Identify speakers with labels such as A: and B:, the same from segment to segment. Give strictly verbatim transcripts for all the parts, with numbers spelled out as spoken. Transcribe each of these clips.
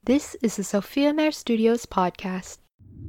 A: This is the Sophia Mare Studios podcast.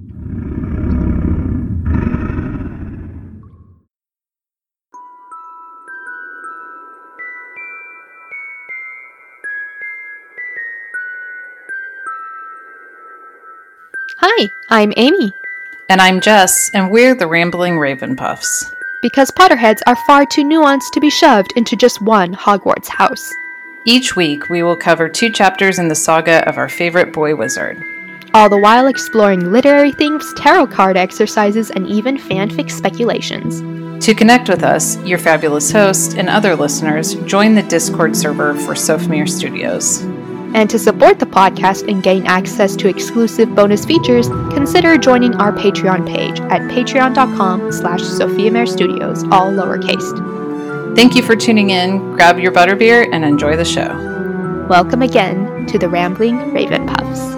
A: Hi, I'm Amy.
B: And I'm Jess, and we're the Rambling Ravenpuffs.
A: Because Potterheads are far too nuanced to be shoved into just one Hogwarts house.
B: Each week, we will cover two chapters in the saga of our favorite boy wizard.
A: All the while exploring literary themes, tarot card exercises, and even fanfic speculations.
B: To connect with us, your fabulous host, and other listeners, join the Discord server for Sophia Mare Studios.
A: And to support the podcast and gain access to exclusive bonus features, consider joining our Patreon page at patreon.com slash Sophia Mare Studios, all lowercase.
B: Thank you for tuning in. Grab your butterbeer and enjoy the show.
A: Welcome again to the Rambling Ravenpuffs.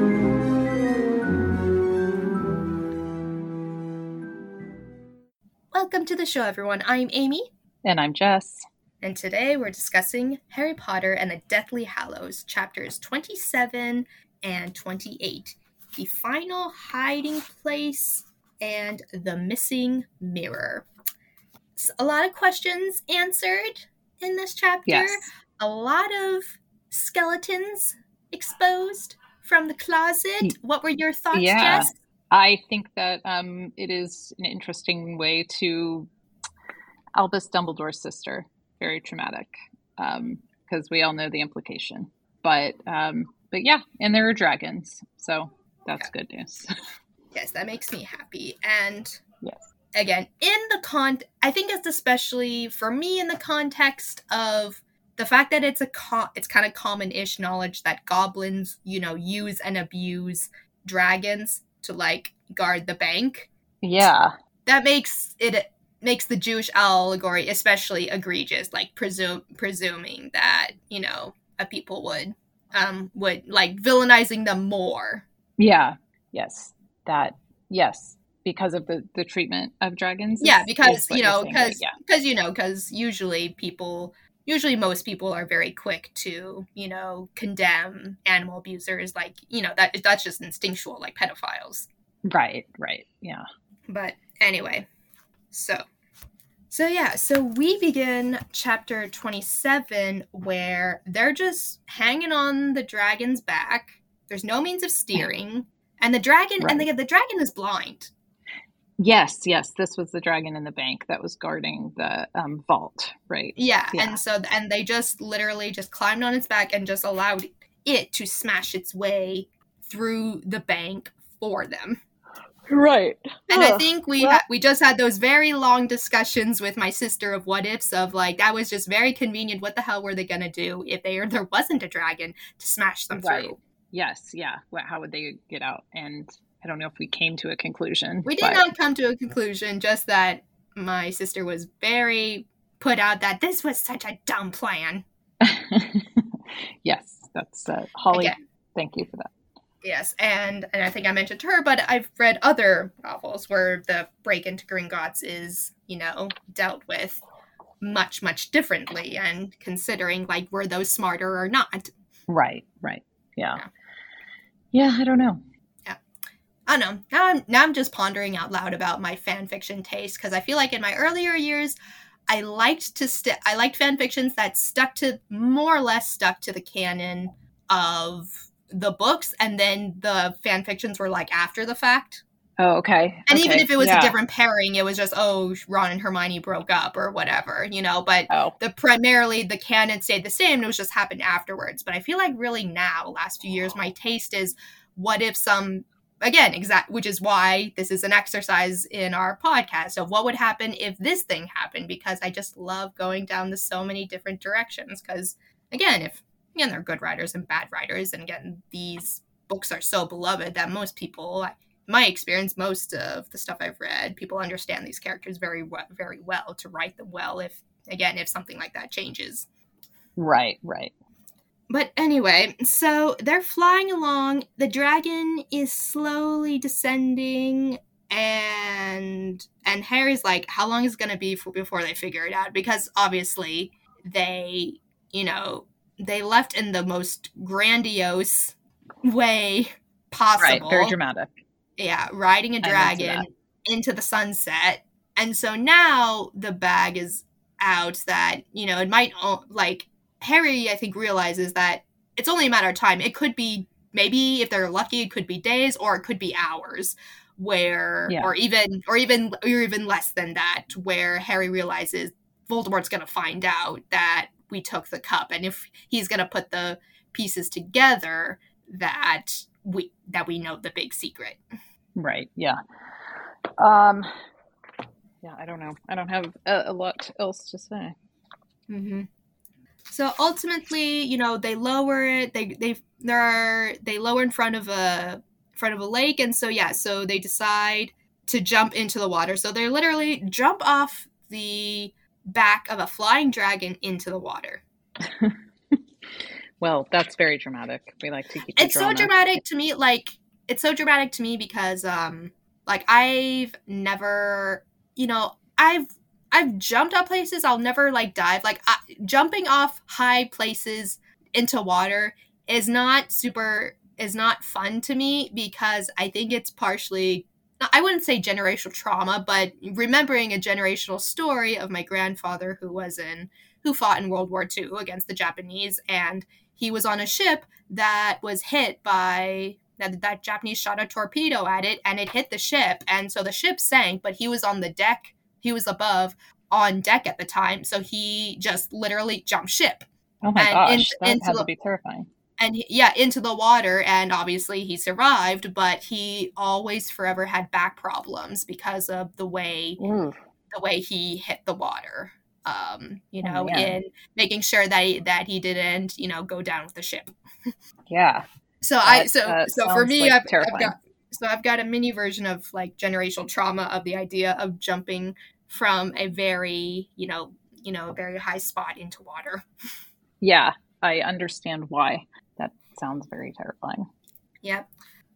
A: Welcome to the show, everyone. I'm Amy.
B: And I'm Jess.
A: And today we're discussing Harry Potter and the Deathly Hallows, chapters twenty-seven and twenty-eight. The Final Hiding Place and the Missing Mirror. A lot of questions answered in this chapter.
B: Yes.
A: A lot of skeletons exposed from the closet. What were your thoughts,
B: yeah.
A: Jess?
B: I think that um, it is an interesting way to Albus Dumbledore's sister. Very traumatic, because um, we all know the implication. But um, but yeah, and there are dragons, so that's yeah. good news.
A: Yes, that makes me happy. And
B: yes.
A: Again, in the con, I think it's especially for me in the context of the fact that it's a co- it's kind of common-ish knowledge that goblins, you know, use and abuse dragons to like guard the bank.
B: Yeah,
A: that makes it. makes the Jewish allegory especially egregious, like presume presuming that, you know, a people would um would like villainizing them more.
B: Yeah. Yes. That yes, because of the the treatment of dragons.
A: Yeah, because you know, because
B: yeah.
A: because you know, because usually people usually most people are very quick to, you know, condemn animal abusers, like, you know, that that's just instinctual, like pedophiles.
B: Right, right. Yeah.
A: But anyway, so So yeah, so we begin chapter twenty-seven where they're just hanging on the dragon's back. There's no means of steering, and the dragon right. and the, the dragon is blind.
B: Yes, yes, this was the dragon in the bank that was guarding the um, vault, right?
A: Yeah,
B: yeah,
A: and so and they just literally just climbed on its back and just allowed it to smash its way through the bank for them.
B: Right.
A: And I think we well, ha- we just had those very long discussions with my sister of what ifs of like, that was just very convenient. What the hell were they going to do if they, or there wasn't a dragon to smash them right. through?
B: Yes. Yeah. Well, how would they get out? And I don't know if we came to a conclusion.
A: We did
B: but...
A: not come to a conclusion, just that my sister was very put out that this was such a dumb plan.
B: Yes. That's uh, Holly.
A: Again.
B: Thank you for that.
A: Yes, and, and I think I mentioned to her, but I've read other novels where the break into Gringotts is, you know, dealt with much, much differently, and considering, like, were those smarter or not?
B: Right, right, yeah. Yeah, yeah I don't know.
A: Yeah. I don't know. Now I'm, now I'm just pondering out loud about my fan fiction taste, because I feel like in my earlier years, I liked to st- I liked fan fictions that stuck to, more or less stuck to the canon of the books, and then the fan fictions were like after the fact.
B: Oh, okay.
A: And
B: okay.
A: even if it was
B: yeah.
A: a different pairing, it was just, oh, Ron and Hermione broke up or whatever, you know, but
B: oh.
A: the primarily the canon stayed the same. It was just happened afterwards. But I feel like really now, last few years, my taste is what if some, again, exact, which is why this is an exercise in our podcast of what would happen if this thing happened, because I just love going down the so many different directions. Because again, if Again, there are good writers and bad writers, and again, these books are so beloved that most people, in my experience, most of the stuff I've read, people understand these characters very, well, very well to write them well. If again, if something like that changes,
B: right, right.
A: But anyway, so they're flying along. The dragon is slowly descending, and and Harry's like, "How long is it going to be for, before they figure it out?" Because obviously, they, you know. They left in the most grandiose way
B: Right.
A: possible.
B: Very dramatic.
A: Yeah, riding a
B: I'm into
A: dragon
B: that.
A: into the sunset. And so now the bag is out that, you know, it might, o- like, Harry, I think, realizes that it's only a matter of time. It could be, maybe if they're lucky, it could be days, or it could be hours, where,
B: Yeah.
A: or even, or even, or even less than that, where Harry realizes Voldemort's going to find out that we took the cup. And if he's going to put the pieces together, that we, that we know the big secret.
B: Right. Yeah. Um, yeah, I don't know. I don't have a, a lot else to say.
A: Mm-hmm. So ultimately, you know, they lower it. They they there are they lower in front of a front of a lake, and so yeah, so they decide to jump into the water. So they literally jump off the back of a flying dragon into the water.
B: Well, that's very dramatic. We like to keep
A: It's
B: the drama.
A: so dramatic to me. Like it's so dramatic to me because um like I've never, you know, I've I've jumped off places. I'll never like dive. Like I, jumping off high places into water is not super is not fun to me because I think it's partially, I wouldn't say generational trauma, but remembering a generational story of my grandfather who was in who fought in World War Two against the Japanese, and he was on a ship that was hit by that, that Japanese shot a torpedo at it, and it hit the ship, and so the ship sank, but he was on the deck. He was above on deck at the time, so he just literally jumped ship.
B: Oh my
A: and
B: gosh,
A: in,
B: that had
A: the,
B: to be terrifying.
A: And he, yeah, into the water, and obviously he survived, but he always forever had back problems because of the way
B: Ooh.
A: the way he hit the water. Um, you know,
B: oh,
A: in making sure that he, that he didn't, you know, go down with the ship.
B: Yeah.
A: So
B: that,
A: I so so for me,
B: like
A: I've, I've got so I've got a mini version of like generational trauma of the idea of jumping from a very, you know, you know, very high spot into water.
B: Yeah, I understand why. That sounds very terrifying.
A: Yep.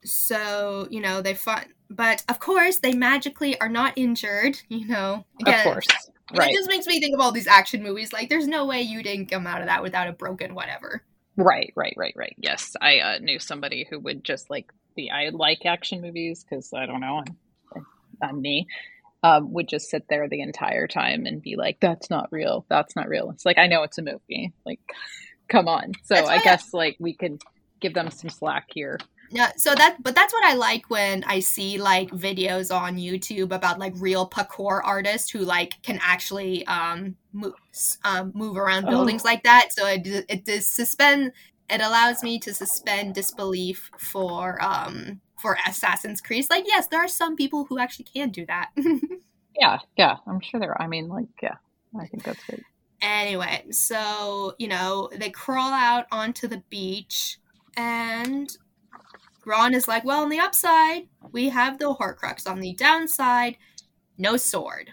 A: So, you know, they fought, but of course they magically are not injured, you know. Again,
B: of course. Right.
A: It just makes me think of all these action movies. Like, there's no way you didn't come out of that without a broken whatever.
B: Right, right, right, right. Yes, I uh, knew somebody who would just like the, I like action movies because I don't know, I'm, I'm me, um, would just sit there the entire time and be like, that's not real. That's not real. It's like, I know it's a movie. Like, come on. So I guess I- like we could give them some slack here.
A: Yeah, so that, but that's what I like when I see like videos on YouTube about like real parkour artists who like can actually um move, um, move around buildings oh. like that. So it it does suspend. It allows me to suspend disbelief for um for Assassin's Creed. Like, yes, there are some people who actually can do that.
B: yeah, yeah, I'm sure there are. I mean, like, yeah, I think that's great.
A: Anyway, so you know they crawl out onto the beach and Ron is like, well, on the upside, we have the Horcrux. On the downside, no sword,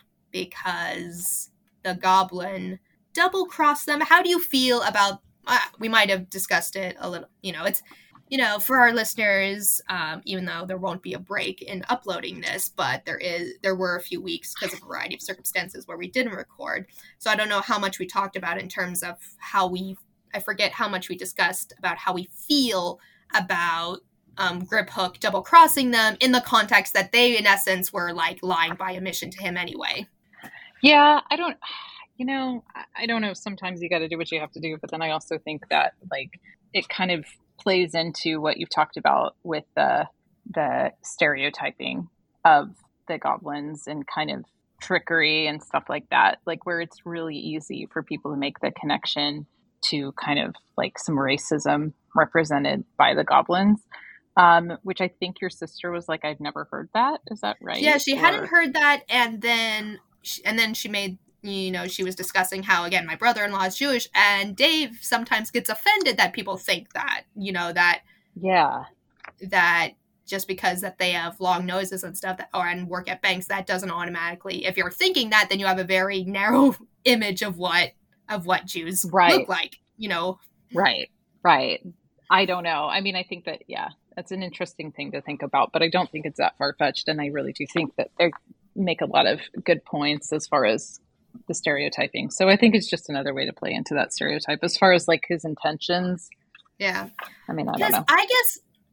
A: because the goblin double-crossed them. How do you feel about, uh, we might have discussed it a little, you know, it's, you know, for our listeners, um, even though there won't be a break in uploading this, but there is, there were a few weeks because of a variety of circumstances where we didn't record. So I don't know how much we talked about in terms of how we, I forget how much we discussed about how we feel about Um, Griphook double crossing them in the context that they, in essence, were like lying by omission to him anyway.
B: Yeah, I don't, you know, I don't know. Sometimes you got to do what you have to do, but then I also think that like it kind of plays into what you've talked about with the the stereotyping of the goblins and kind of trickery and stuff like that. Like where it's really easy for people to make the connection to kind of like some racism represented by the goblins. Um, which I think your sister was like, I've never heard that. Is that right?
A: Yeah, she
B: or...
A: hadn't heard that, and then she, and then she made, you know, she was discussing how, again, my brother-in-law is Jewish, and Dave sometimes gets offended that people think that, you know, that
B: yeah,
A: that just because that they have long noses and stuff that, or and work at banks, that doesn't automatically, if you're thinking that, then you have a very narrow image of what of what Jews
B: right.
A: look like, you know.
B: Right, right. I don't know. I mean, I think that, yeah. That's an interesting thing to think about, but I don't think it's that far-fetched. And I really do think that they make a lot of good points as far as the stereotyping. So I think it's just another way to play into that stereotype as far as like his intentions.
A: Yeah.
B: I mean, I don't know.
A: I guess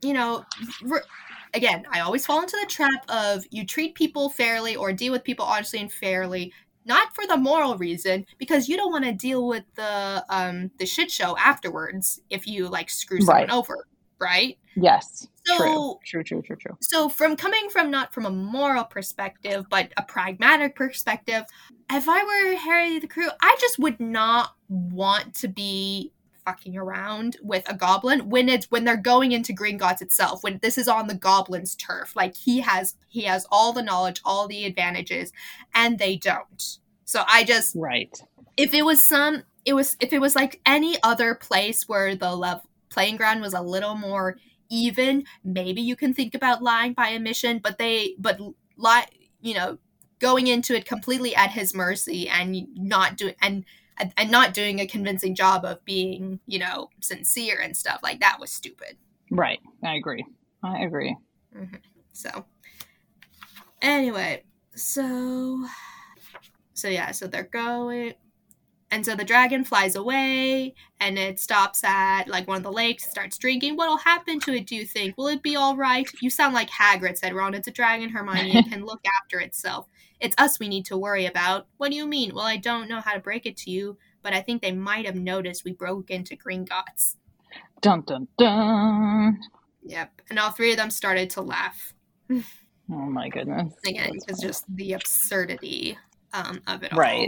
A: you know, re- again, I always fall into the trap of you treat people fairly or deal with people honestly and fairly, not for the moral reason, because you don't want to deal with the um the shit show afterwards if you like screw someone
B: Right.
A: over, right?
B: Yes.
A: So
B: true. True, true, true, true.
A: So from coming from not from a moral perspective, but a pragmatic perspective, if I were Harry the Crew, I just would not want to be fucking around with a goblin when it's when they're going into Gringotts itself, when this is on the goblin's turf. Like he has he has all the knowledge, all the advantages, and they don't. So I just
B: Right.
A: If it was some it was if it was like any other place where the level playing ground was a little more even, maybe you can think about lying by omission, but they but lie you know going into it completely at his mercy and not doing and and not doing a convincing job of being, you know, sincere and stuff like that was stupid.
B: Right. I agree. I agree.
A: Mm-hmm. So anyway, so so yeah, so they're going. And so the dragon flies away, and it stops at, like, one of the lakes, starts drinking. What'll happen to it, do you think? Will it be all right? You sound like Hagrid, said Ron. It's a dragon, Hermione. It can look after itself. It's us we need to worry about. What do you mean? Well, I don't know how to break it to you, but I think they might have noticed we broke into Gringotts.
B: Dun, dun, dun.
A: Yep. And all three of them started to laugh.
B: Oh, my goodness.
A: Again, it's just the absurdity um, of it all.
B: Right.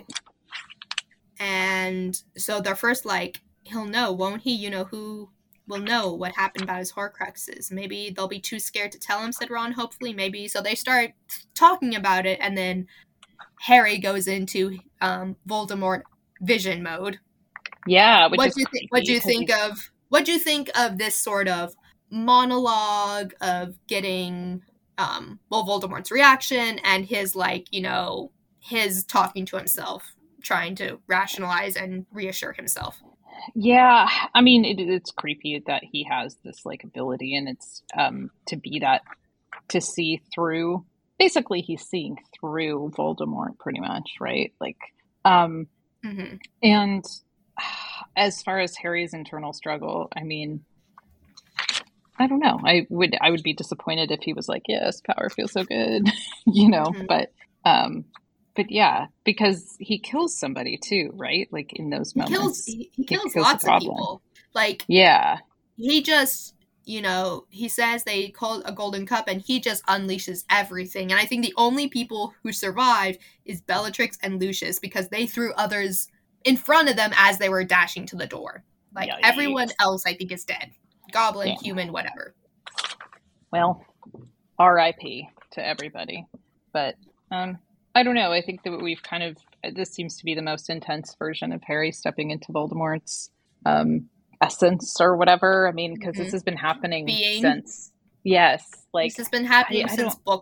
A: And so they're first like, he'll know, won't he? You know, who will know what happened about his Horcruxes? Maybe they'll be too scared to tell him, said Ron, hopefully, maybe. So they start talking about it, and then Harry goes into um, Voldemort vision mode.
B: Yeah, which
A: what
B: is
A: do you think? What do you think of? What do you think of this sort of monologue of getting, um, well, Voldemort's reaction and his, like, you know, his talking to himself, trying to rationalize and reassure himself?
B: Yeah, I mean, it, it's creepy that he has this like ability, and it's um to be that to see through. Basically, he's seeing through Voldemort, pretty much, right? Like, um,
A: mm-hmm.
B: and as far as Harry's internal struggle, I mean, I don't know. I would I would be disappointed if he was like, "Yes, power feels so good," you know.
A: Mm-hmm.
B: But um. But yeah, because he kills somebody too, right? Like in those moments.
A: He kills, he, he kills,
B: he kills
A: lots of people. Like,
B: yeah.
A: He just, you know, he says they call it a golden cup, and he just unleashes everything. And I think the only people who survived is Bellatrix and Lucius, because they threw others in front of them as they were dashing to the door. Like, Yikes. Everyone else, I think, is dead. Goblin, yeah. Human, whatever.
B: Well, R I P to everybody. But, um... I don't know. I think that we've kind of, this seems to be the most intense version of Harry stepping into Voldemort's um, essence or whatever. I mean, because mm-hmm. this has been happening Being. since, yes. Like
A: This has been happening I, I since book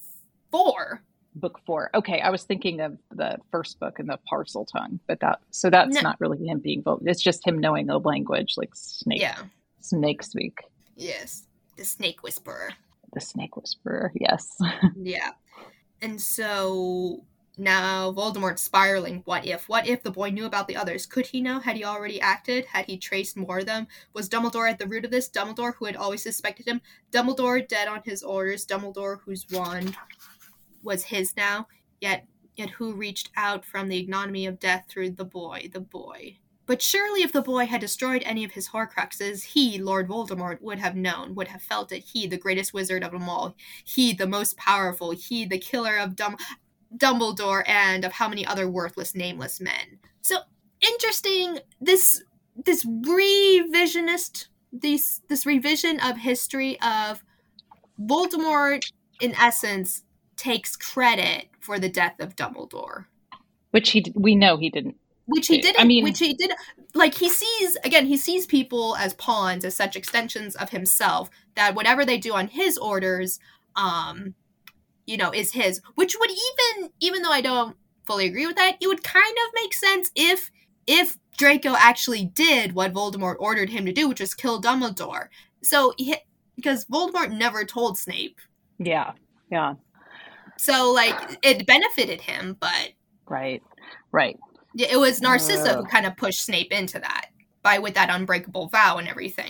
A: four.
B: Book four. Okay, I was thinking of the first book in the Parseltongue, but that, so that's no. not really him being Voldemort. It's just him knowing the language, like snake.
A: Yeah.
B: Snake speak.
A: Yes. The snake whisperer.
B: The snake whisperer, yes.
A: Yeah. And so now Voldemort's spiraling. What if? What if the boy knew about the others? Could he know? Had he already acted? Had he traced more of them? Was Dumbledore at the root of this? Dumbledore, who had always suspected him? Dumbledore, dead on his orders. Dumbledore, whose wand was his now. Yet, yet who reached out from the ignominy of death through the boy, the boy. But surely if the boy had destroyed any of his Horcruxes, he, Lord Voldemort, would have known, would have felt it. He, the greatest wizard of them all. He, the most powerful. He, the killer of Dum- Dumbledore and of how many other worthless, nameless men. So, interesting, this this revisionist, this, this revision of history of Voldemort, in essence, takes credit for the death of Dumbledore.
B: Which he we know he didn't.
A: Which he didn't, I mean, which he did, like, he sees, again, he sees people as pawns, as such extensions of himself, that whatever they do on his orders, um, you know, is his, which would even, even though I don't fully agree with that, it would kind of make sense if, if Draco actually did what Voldemort ordered him to do, which was kill Dumbledore. So, he, because Voldemort never told Snape.
B: Yeah, yeah.
A: So, like, it benefited him, but...
B: Right, right.
A: It was Narcissa uh, who kind of pushed Snape into that by with that unbreakable vow and everything.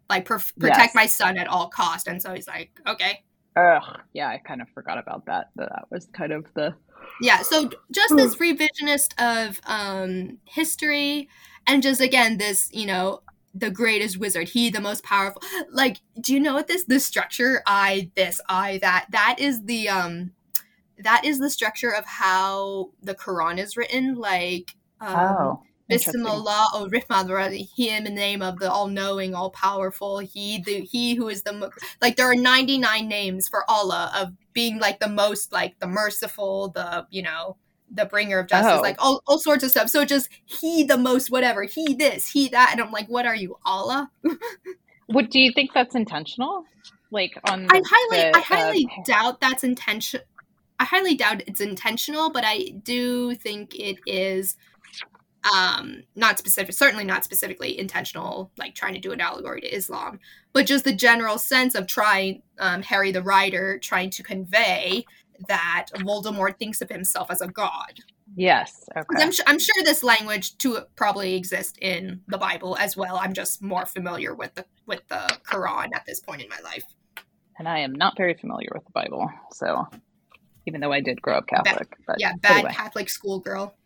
A: like per- protect
B: Yes.
A: my son at all cost. And so he's like, okay.
B: Ugh, yeah, I kind of forgot about that. That that was kind of the
A: Yeah, so just this revisionist of um, history, and just again this, you know, the greatest wizard, he the most powerful. Like, do you know what this this structure? I this I that that is the um that is the structure of how the Quran is written. Like, um,
B: oh, interesting.
A: Bismillah or Rihman, him in the name of the all-knowing, all-powerful. He, the he who is the mo- like. There are ninety-nine names for Allah of being like the most, like the merciful, the you know, the bringer of justice,
B: Oh.
A: like all all sorts of stuff. So just he the most whatever, he this, he that, and I'm like, what are you, Allah?
B: What do you think that's intentional? Like on
A: I
B: the,
A: highly,
B: the,
A: I highly
B: uh,
A: doubt that's intention. I highly doubt it's intentional, but I do think it is um, not specific, certainly not specifically intentional, like trying to do an allegory to Islam, but just the general sense of trying, um, Harry the writer trying to convey that Voldemort thinks of himself as a god.
B: Yes. Okay.
A: I'm, I'm sure this language to probably exists in the Bible as well. I'm just more familiar with the with the Quran at this point in my life.
B: And I am not very familiar with the Bible, so even though I did grow up Catholic,
A: bad,
B: but
A: yeah, bad
B: anyway.
A: Catholic schoolgirl.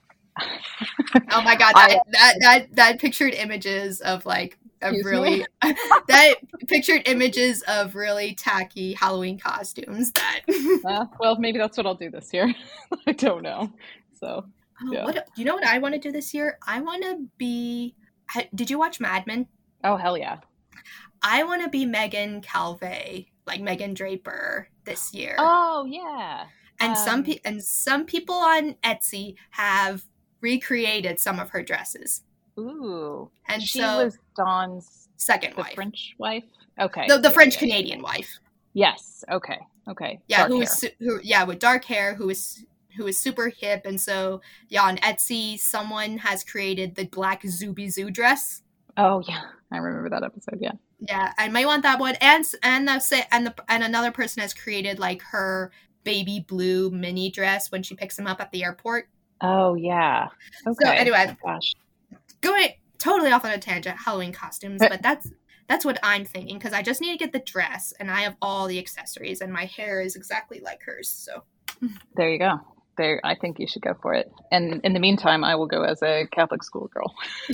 A: Oh my god, that, I, that that that pictured images of like of really that pictured images of really tacky Halloween costumes. That
B: uh, well, maybe that's what I'll do this year. I don't know. So,
A: oh,
B: yeah.
A: what you know what I want to do this year? I want to be. Did you watch Mad Men?
B: Oh hell yeah!
A: I want to be Megan Calvey, like Megan Draper, this year.
B: Oh yeah.
A: And
B: um,
A: some pe- and some people on Etsy have recreated some of her dresses.
B: Ooh.
A: And
B: she
A: so
B: was Dawn's
A: second
B: the
A: wife.
B: French wife? Okay.
A: The, the
B: yeah,
A: French
B: yeah,
A: Canadian
B: yeah.
A: wife.
B: Yes. Okay. Okay.
A: Yeah,
B: dark
A: who
B: hair.
A: is who yeah, with dark hair, who is who is super hip. And so yeah, on Etsy someone has created the black Zuby Zoo dress.
B: Oh yeah. I remember that episode, yeah.
A: Yeah, I might want that one. And and that's it. And the and another person has created like her baby blue mini dress when she picks him up at the airport.
B: Oh yeah. Okay.
A: So anyway,
B: gosh,
A: going totally off on a tangent, Halloween costumes, but that's that's what I'm thinking because I just need to get the dress and I have all the accessories and my hair is exactly like hers. So
B: there you go. There, I think you should go for it. And in the meantime, I will go as a Catholic schoolgirl.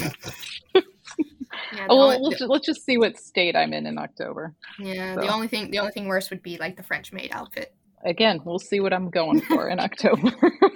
A: Yeah,
B: oh,
A: only,
B: we'll,
A: the,
B: let's just see what state I'm in in October.
A: Yeah,
B: so.
A: the only thing the only thing worse would be like the French maid outfit.
B: Again, we'll see what I'm going for in October.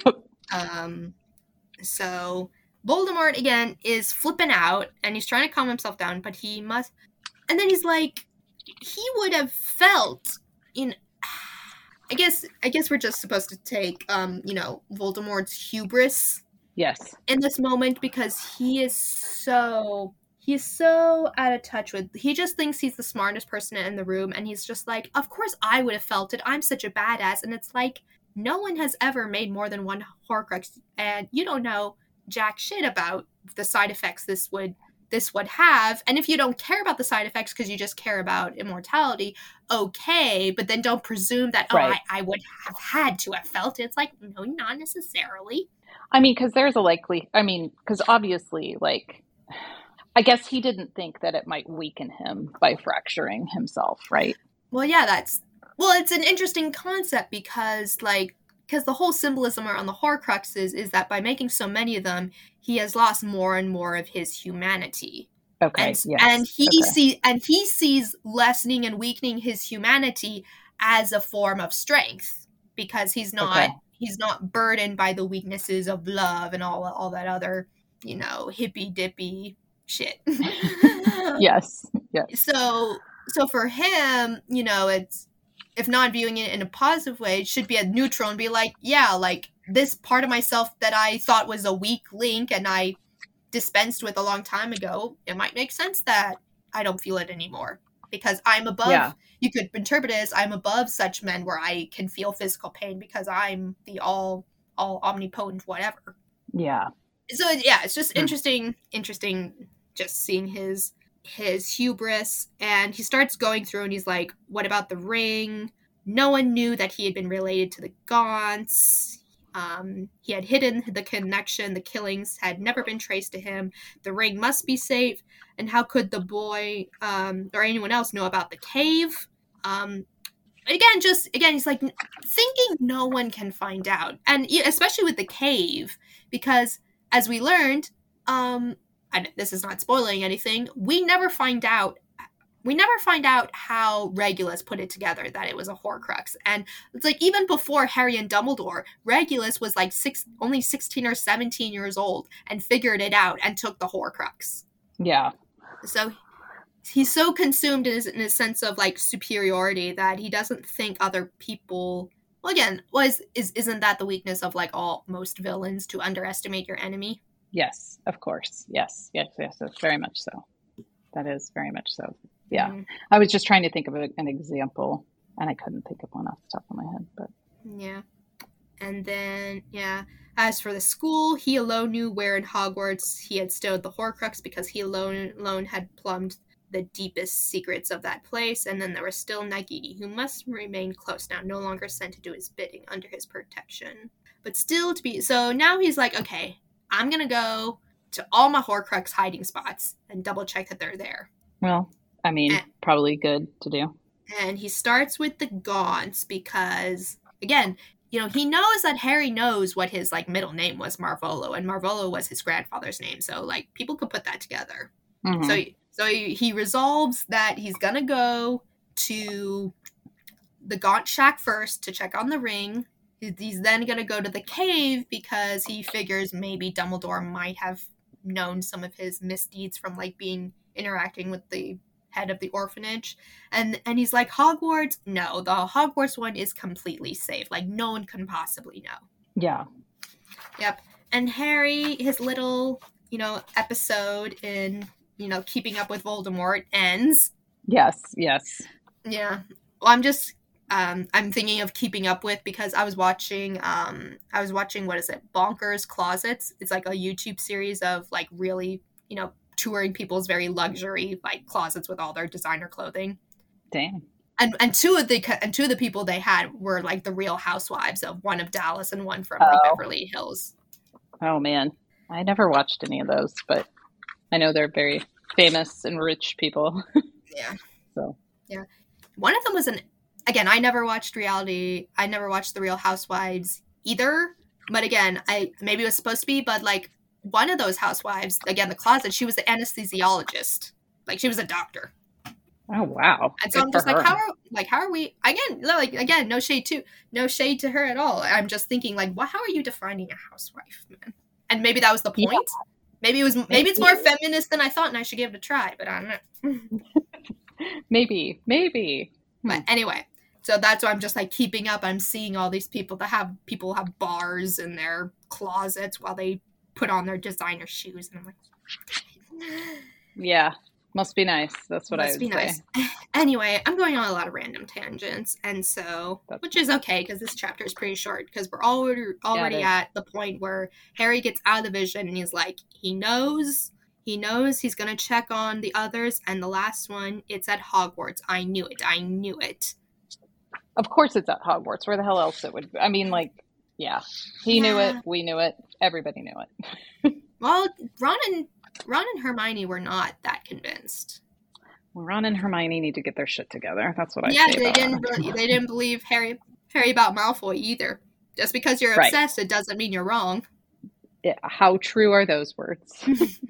A: um, so Voldemort again is flipping out and he's trying to calm himself down, but he must. And then he's like, he would have felt in. I guess I guess we're just supposed to take um, you know, Voldemort's hubris.
B: Yes.
A: In this moment because he is so. He's so out of touch with, he just thinks he's the smartest person in the room, and he's just like, of course I would have felt it, I'm such a badass, and it's like, no one has ever made more than one Horcrux, and you don't know jack shit about the side effects this would, this would have, and if you don't care about the side effects because you just care about immortality, okay, but then don't presume that,
B: right.
A: oh, I, I would have had to have felt it. It's like, no, not necessarily.
B: I mean, because there's a likely, I mean, because obviously, like, I guess he didn't think that it might weaken him by fracturing himself, right?
A: Well, yeah, that's... Well, it's an interesting concept because, like, because the whole symbolism around the Horcruxes is that by making so many of them, he has lost more and more of his humanity.
B: Okay,
A: and,
B: yes.
A: And he,
B: okay.
A: see, and he sees lessening and weakening his humanity as a form of strength because he's not okay. he's not burdened by the weaknesses of love and all all that other, you know, hippy-dippy shit.
B: yes. Yes.
A: So so for him, you know, it's if not viewing it in a positive way, it should be a neutral and be like, yeah, like this part of myself that I thought was a weak link and I dispensed with a long time ago, it might make sense that I don't feel it anymore because I'm above. Yeah. You could interpret it as I'm above such men where I can feel physical pain because I'm the all all omnipotent whatever.
B: Yeah.
A: So yeah, it's just interesting, interesting. Just seeing his his hubris, and he starts going through and he's like, what about the ring? No one knew that he had been related to the Gaunts. Um, he had hidden the connection. The killings had never been traced to him. The ring must be safe. And how could the boy um, or anyone else know about the cave? Um, again, just, again, he's like thinking no one can find out. And especially with the cave, because as we learned, um, and this is not spoiling anything, we never find out We never find out how Regulus put it together that it was a Horcrux. And it's like even before Harry and Dumbledore, Regulus was like six, only sixteen or seventeen years old and figured it out and took the Horcrux.
B: Yeah.
A: So he's so consumed in his, in his sense of like superiority that he doesn't think other people. Well, again, was is isn't that the weakness of like all most villains, to underestimate your enemy?
B: Yes, of course. Yes, yes, yes, yes, very much so. That is very much so. Yeah. Mm-hmm. I was just trying to think of a, an example, and I couldn't think of one off the top of my head. But
A: yeah. And then, yeah, as for the school, he alone knew where in Hogwarts he had stowed the Horcrux, because he alone, alone had plumbed the deepest secrets of that place. And then there was still Nagini, who must remain close now, no longer sent to do his bidding, under his protection. But still to be... So now he's like, okay, I'm going to go to all my Horcrux hiding spots and double check that they're there.
B: Well... I mean, and, probably good to do.
A: And he starts with the Gaunts because, again, you know, he knows that Harry knows what his, like, middle name was, Marvolo, and Marvolo was his grandfather's name. So, like, people could put that together. Mm-hmm. So, so he, he resolves that he's going to go to the Gaunt Shack first to check on the ring. He's then going to go to the cave because he figures maybe Dumbledore might have known some of his misdeeds from, like, being interacting with the head of the orphanage, and and he's like, Hogwarts, no, the Hogwarts one is completely safe, like no one can possibly know.
B: Yeah.
A: Yep. And Harry, his little, you know, episode in, you know, keeping up with Voldemort ends.
B: Yes, yes.
A: Yeah. Well, I'm just um I'm thinking of keeping up with because I was watching um I was watching what is it Bonkers Closets. It's like a YouTube series of like really, you know, touring people's very luxury like closets with all their designer clothing.
B: Damn.
A: And and two of the and two of the people they had were like the Real Housewives of one of Dallas and one from
B: oh.
A: like Beverly Hills.
B: Oh man, I never watched any of those, but I know they're very famous and rich people.
A: Yeah.
B: So
A: yeah, one of them was an again. I never watched reality. I never watched the Real Housewives either. But again, I maybe it was supposed to be, but like. One of those housewives, again, the closet, she was the anesthesiologist. Like, she was a doctor.
B: Oh, wow.
A: And so Good I'm just like, her. how are, like, how are we, again, like, again, no shade to, no shade to her at all. I'm just thinking, like, well, how are you defining a housewife, man? And maybe that was the point. Yeah. Maybe it was, maybe, maybe it's more feminist than I thought, and I should give it a try, but I don't know.
B: maybe, maybe.
A: But anyway, so that's why I'm just, like, keeping up. I'm seeing all these people that have, people have bars in their closets while they put on their designer shoes, and I'm like,
B: yeah, must be nice. That's what
A: must
B: I would
A: be
B: say.
A: Nice. Anyway, I'm going on a lot of random tangents, and so That's which is okay because this chapter is pretty short because we're already already yeah, at the point where Harry gets out of the vision and he's like, he knows, he knows he's gonna check on the others, and the last one, it's at Hogwarts. I knew it. I knew it.
B: Of course, it's at Hogwarts. Where the hell else it would? I mean, like. Yeah, he yeah. knew it. We knew it. Everybody knew it.
A: Well, Ron and Ron and Hermione were not that convinced.
B: Well, Ron and Hermione need to get their shit together. That's what I
A: yeah,
B: say.
A: Yeah, they didn't. Really, they didn't believe Harry Harry about Malfoy either. Just because you're right. obsessed, it doesn't mean you're wrong.
B: Yeah, how true are those words?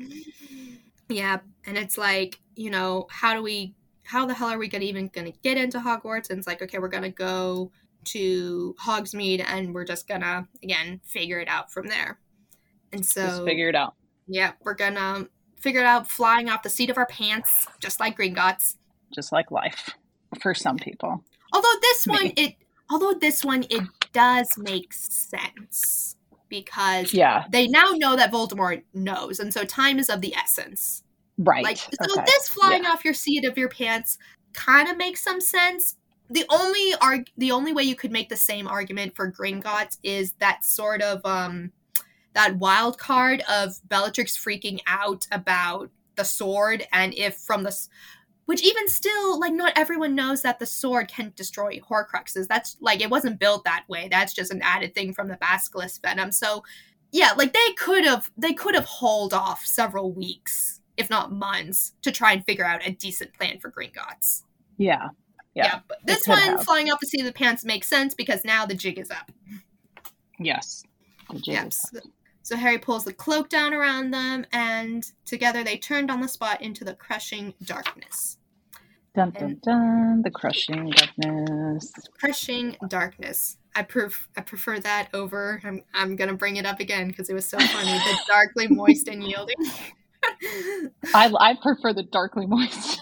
A: Yeah, and it's like, you know, how do we? How the hell are we gonna even gonna get into Hogwarts? And it's like, okay, we're gonna go to Hogsmeade and we're just gonna again figure it out from there. And so
B: just figure it out.
A: Yeah, we're gonna figure it out flying off the seat of our pants, just like Gringotts.
B: Just like life for some people.
A: Although this Me. one it although this one it does make sense because
B: yeah.
A: they now know that Voldemort knows, and so time is of the essence.
B: Right.
A: Like so
B: okay.
A: this flying
B: yeah.
A: off your seat of your pants kind of makes some sense. The only arg- the only way you could make the same argument for Gringotts is that sort of um, that wild card of Bellatrix freaking out about the sword, and if from the Which even still, like, not everyone knows that the sword can destroy Horcruxes. That's, like, it wasn't built that way. That's just an added thing from the Basilisk Venom. So, yeah, like, they could have, they could have hauled off several weeks, if not months, to try and figure out a decent plan for Gringotts.
B: Yeah. Yeah. yeah
A: but this one, have. flying off the seat of the pants, makes sense because now the jig is up.
B: Yes. The jig
A: yeah,
B: is
A: so,
B: up.
A: So Harry pulls the cloak down around them, and together they turned on the spot into the crushing darkness.
B: Dun, dun, dun, the crushing darkness.
A: Crushing darkness. I pref- I prefer that over, I'm, I'm going to bring it up again because it was so funny, the darkly moist and yielding.
B: I, I prefer the darkly moist.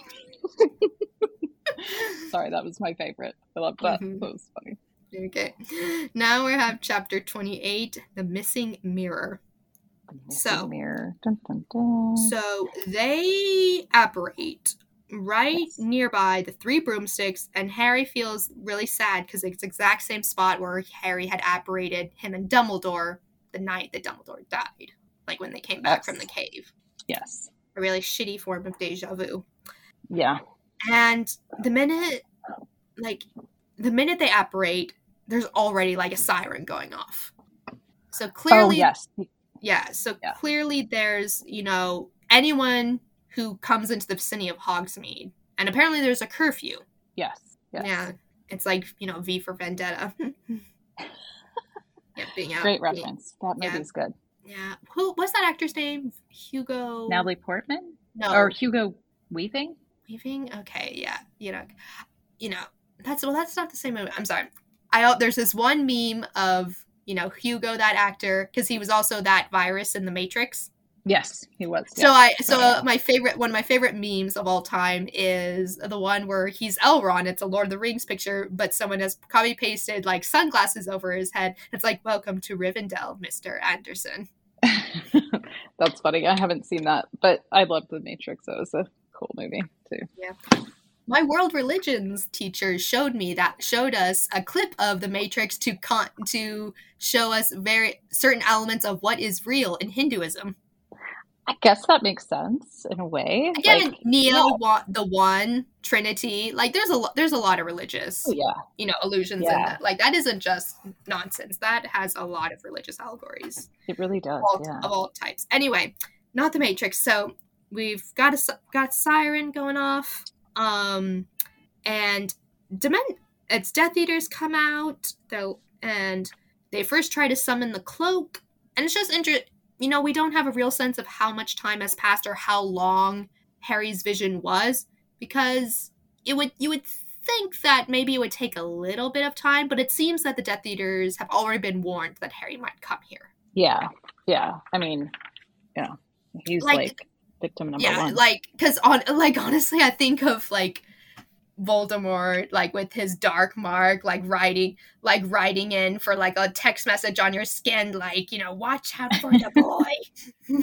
B: Sorry, that was my favorite. I love that. Mm-hmm. That was funny.
A: Okay. Now we have chapter twenty-eight, The Missing Mirror.
B: The missing
A: so,
B: mirror. Dun, dun, dun.
A: So they apparate right yes. nearby the three broomsticks, and Harry feels really sad because it's the exact same spot where Harry had apparated him and Dumbledore the night that Dumbledore died, like when they came back yes. from the cave.
B: Yes.
A: A really shitty form of deja vu.
B: Yeah.
A: And the minute, like, the minute they apparate, there's already, like, a siren going off. So clearly...
B: Oh, yes.
A: Yeah, so yeah. clearly there's, you know, anyone who comes into the vicinity of Hogsmeade. And apparently there's a curfew.
B: Yes. yes.
A: Yeah. It's like, you know, V for Vendetta. yeah, being out.
B: Great reference. Being, that movie's yeah. good.
A: Yeah. Who, what's that actor's name? Hugo...
B: Natalie Portman?
A: No.
B: Or Hugo Weaving?
A: Weaving? Okay, yeah. You know, you know, that's, well, that's not the same movie. I'm sorry. I There's this one meme of, you know, Hugo, that actor, because he was also that virus in The Matrix.
B: Yes, he was.
A: So
B: yeah.
A: I, so
B: oh, yeah.
A: my favorite, one of my favorite memes of all time is the one where he's Elrond. It's a Lord of the Rings picture, but someone has copy pasted like sunglasses over his head. It's like, welcome to Rivendell, Mister Anderson.
B: That's funny. I haven't seen that, but I loved The Matrix. That was a cool movie too.
A: Yeah. My world religions teacher showed me that showed us a clip of The Matrix to con- to show us very certain elements of what is real in Hinduism.
B: I guess that makes sense in a way.
A: Again,
B: like,
A: Neo,
B: yeah.
A: wa- the One, Trinity, like there's a lo- there's a lot of religious,
B: oh, yeah.
A: you know, allusions
B: yeah.
A: in that. Like that isn't just nonsense. That has a lot of religious allegories.
B: It really does,
A: of all,
B: yeah.
A: of all types. Anyway, not The Matrix. So we've got a got siren going off, um, and Dement its Death Eaters come out. They and they first try to summon the cloak, and it's just interesting. You know, we don't have a real sense of how much time has passed or how long Harry's vision was, because it would you would think that maybe it would take a little bit of time, but it seems that the Death Eaters have already been warned that Harry might come here.
B: Yeah, yeah. I mean, yeah, he's like, like victim number
A: yeah,
B: one.
A: Yeah, like because on like honestly, I think of like Voldemort, like with his dark mark, like writing, like writing in for like a text message on your skin, like, you know, watch out for the boy.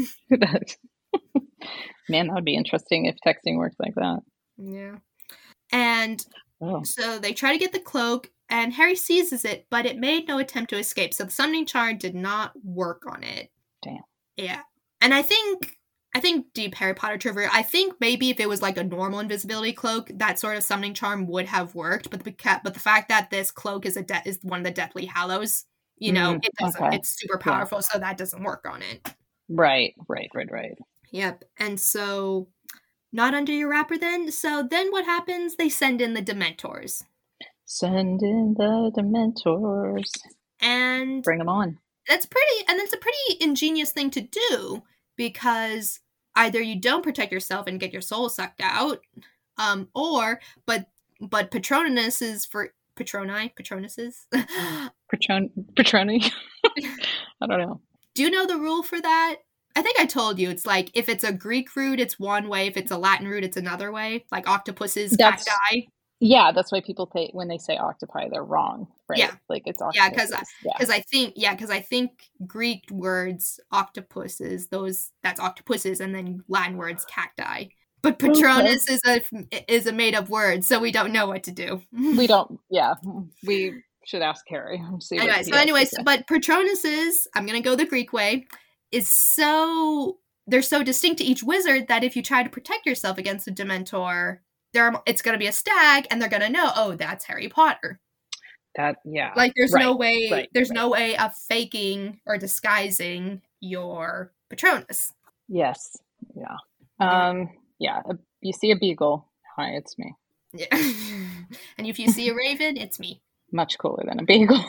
B: Man, that would be interesting if texting worked like that.
A: Yeah. And
B: oh.
A: so they try to get the cloak, and Harry seizes it, but it made no attempt to escape. So the summoning charm did not work on it.
B: Damn.
A: Yeah. And I think I think deep Harry Potter trivia, I think maybe if it was like a normal invisibility cloak, that sort of summoning charm would have worked. But the but the fact that this cloak is a de- is one of the Deathly Hallows, you know,
B: mm,
A: it doesn't.
B: Okay.
A: It's super powerful, yeah. So that doesn't work on it.
B: Right, right, right, right.
A: Yep. And so, not under your wrapper then. So then what happens? They send in the Dementors.
B: Send in the Dementors.
A: And
B: bring them on.
A: That's pretty, and that's a pretty ingenious thing to do, because either you don't protect yourself and get your soul sucked out, um, or, but, but Patronus is for, Patroni? Patronuses?
B: Patron, Patroni? I don't know.
A: Do you know the rule for that? I think I told you. It's like, if it's a Greek root, it's one way. If it's a Latin root, it's another way. Like octopuses,
B: that's,
A: cacti.
B: Yeah, that's why people say, when they say octopi, they're wrong, right?
A: Yeah.
B: Like it's octopuses.
A: Yeah, because I,
B: yeah.
A: I think, yeah, because I think Greek words, octopuses, those, that's octopuses, and then Latin words, cacti. But Patronus okay. is a is a made-up word, so we don't know what to do.
B: We don't, yeah. We should ask Harry. See what
A: anyway, so anyway, so, but Patronuses, I'm going to go the Greek way, is so, they're so distinct to each wizard that if you try to protect yourself against a Dementor, they're it's going to be a stag, and they're going to know, oh, that's Harry Potter.
B: That, yeah.
A: Like, there's
B: right,
A: no way,
B: right,
A: there's
B: right.
A: no way of faking or disguising your Patronus.
B: Yes. Yeah. Um, yeah. yeah. You see a beagle. Hi, it's me.
A: Yeah. And if you see a raven, it's me.
B: Much cooler than a beagle.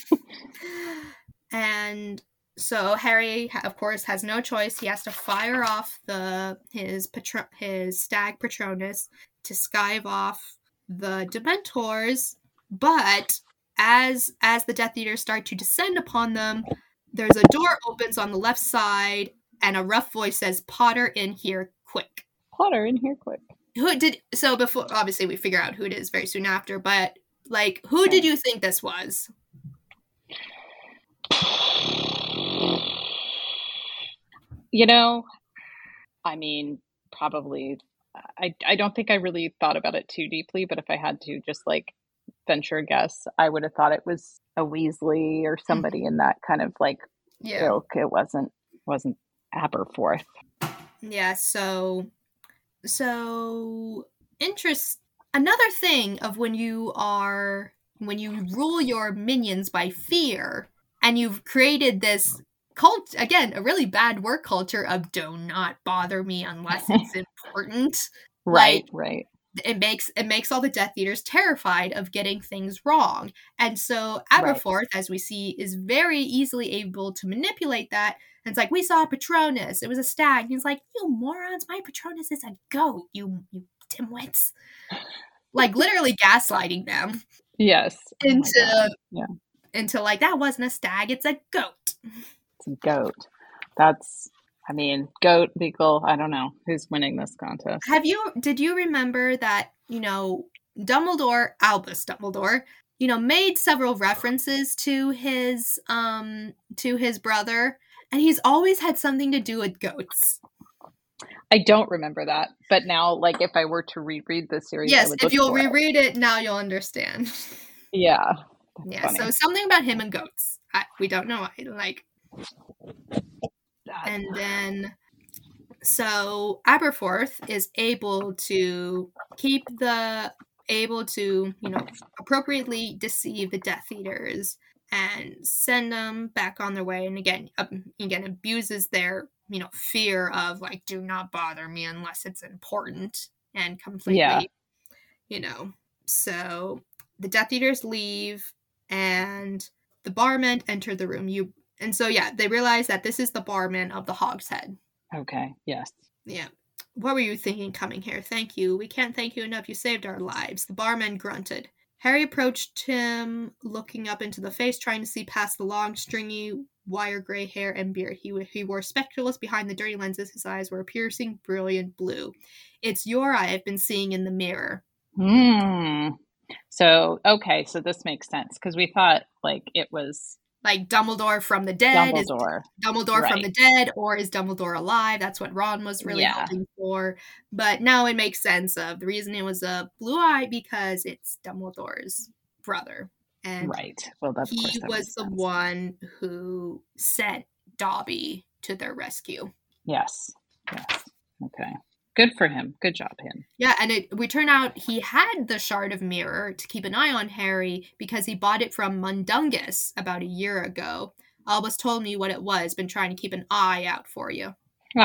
A: And so Harry, of course, has no choice. He has to fire off the his patro- his stag Patronus to skive off the Dementors. But as as the Death Eaters start to descend upon them, there's a door opens on the left side, and a rough voice says, "Potter, in here, quick."
B: Potter, in here, quick.
A: Who did so before? Obviously, we figure out who it is very soon after. But like, who did you think this was?
B: You know, I mean, probably. I I don't think I really thought about it too deeply, but if I had to just like venture a guess, I would have thought it was a Weasley or somebody mm-hmm. in that kind of like
A: yeah.
B: ilk. It wasn't wasn't Aberforth.
A: Yeah. So so interest. Another thing of when you are when you rule your minions by fear, and you've created this cult again, a really bad work culture of "do not bother me unless it's important."
B: Right,
A: like,
B: right.
A: It makes it makes all the Death Eaters terrified of getting things wrong, and so Aberforth, right. as we see, is very easily able to manipulate that. And it's like, we saw a Patronus; it was a stag. And he's like, "You morons! My Patronus is a goat. You you dimwits!" Like literally gaslighting them.
B: Yes.
A: Into
B: oh yeah.
A: into like, that wasn't a stag; it's a goat.
B: It's a goat. That's. I mean, goat, beagle, I don't know who's winning this contest.
A: Have you, did you remember that, you know, Dumbledore, Albus Dumbledore, you know, made several references to his, um, to his brother, and he's always had something to do with goats.
B: I don't remember that, but now, like, if I were to reread the series,
A: yes,
B: I would
A: if you'll
B: for
A: reread
B: it.
A: it, now you'll understand.
B: Yeah.
A: Yeah, funny. So something about him and goats. I, we don't know why, like... And then, so Aberforth is able to keep the, able to, you know, appropriately deceive the Death Eaters and send them back on their way. And again, uh, again, abuses their, you know, fear of like, "do not bother me unless it's important," and completely, yeah. you know. So the Death Eaters leave, and the barmen enter the room. You. And so, yeah, they realize that this is the barman of the Hogshead.
B: Okay, yes.
A: Yeah. What were you thinking coming here? Thank you. We can't thank you enough. You saved our lives. The barman grunted. Harry approached him, looking up into the face, trying to see past the long, stringy, wire gray hair and beard. He, he wore spectacles behind the dirty lenses. His eyes were a piercing, brilliant blue. "It's your eye I've been seeing in the mirror."
B: Hmm. So, okay, so this makes sense, because we thought, like, it was...
A: Like Dumbledore from the dead.
B: Dumbledore.
A: Is Dumbledore
B: right.
A: from the dead, or is Dumbledore alive? That's what Ron was really
B: yeah.
A: hoping for. But now it makes sense of the reason it was a blue eye, because it's Dumbledore's brother. And
B: right. Well, that's
A: he was the
B: sense.
A: one who sent Dobby to their rescue.
B: Yes. Yes. Okay. Good for him. Good job, him.
A: Yeah, and it we turn out he had the Shard of Mirror to keep an eye on Harry because he bought it from Mundungus about a year ago. Albus told me what it was. Been trying to keep an eye out for you.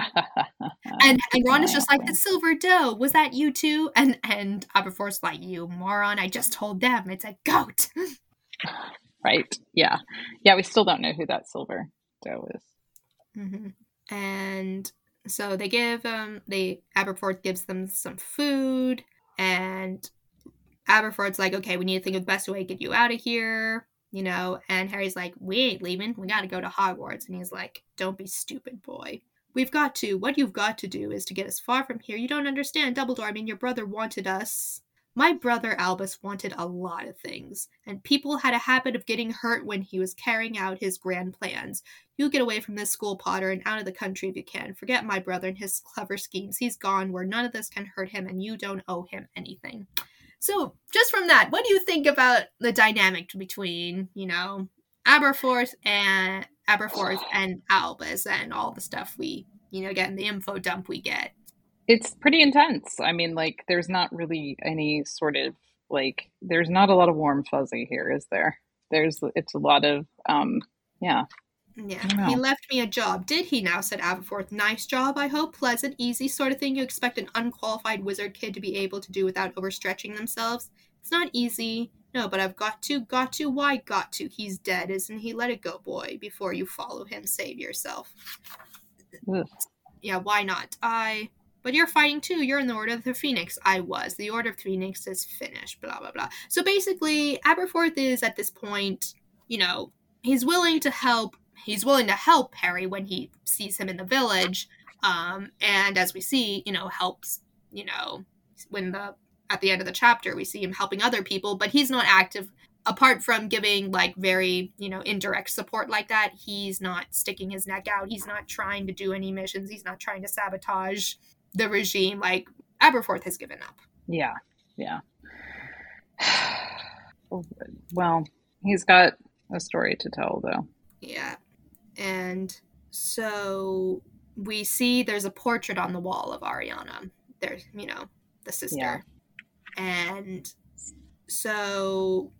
A: and and Ron is just like, "The silver doe, was that you too?" And and Aberforth's like, "You moron, I just told them it's a goat."
B: Right. Yeah. Yeah, we still don't know who that silver doe is.
A: Mm-hmm. And so they give um they Aberforth gives them some food, and Aberforth's like, "Okay, we need to think of the best way to get you out of here," you know. And Harry's like, "We ain't leaving. We got to go to Hogwarts." And he's like, "Don't be stupid, boy. We've got to. What you've got to do is to get us far from here. You don't understand, Dumbledore. I mean, your brother wanted us." My brother Albus wanted a lot of things, and people had a habit of getting hurt when he was carrying out his grand plans. You get away from this school, Potter, and out of the country if you can. Forget my brother and his clever schemes. He's gone where none of this can hurt him, and you don't owe him anything. So, just from that, what do you think about the dynamic between, you know, Aberforth and Aberforth and Albus and all the stuff we, you know, get in the info dump we get?
B: It's pretty intense. I mean, like, there's not really any sort of like, there's not a lot of warm fuzzy here, is there? There's, it's a lot of, um, yeah, I
A: Yeah,
B: don't
A: he
B: know.
A: left me a job. Did he now? Said Aberforth. Nice job, I hope. Pleasant, easy sort of thing you expect an unqualified wizard kid to be able to do without overstretching themselves. It's not easy. No, but I've got to, got to, why got to? He's dead, isn't he? Let it go, boy. Before you follow him, save yourself.
B: Ugh.
A: Yeah, why not? I. But you're fighting too. You're in the Order of the Phoenix. I was. The Order of the Phoenix is finished. Blah, blah, blah. So basically, Aberforth is at this point, you know, he's willing to help. He's willing to help Harry when he sees him in the village. Um, and as we see, you know, helps, you know, when the, at the end of the chapter, we see him helping other people, but he's not active. Apart from giving like very, you know, indirect support like that, he's not sticking his neck out. He's not trying to do any missions. He's not trying to sabotage the regime like Aberforth has given up.
B: Yeah, yeah. Well, he's got a story to tell, though.
A: Yeah. And so we see there's a portrait on the wall of Ariana. There's, you know, the sister.
B: Yeah.
A: And so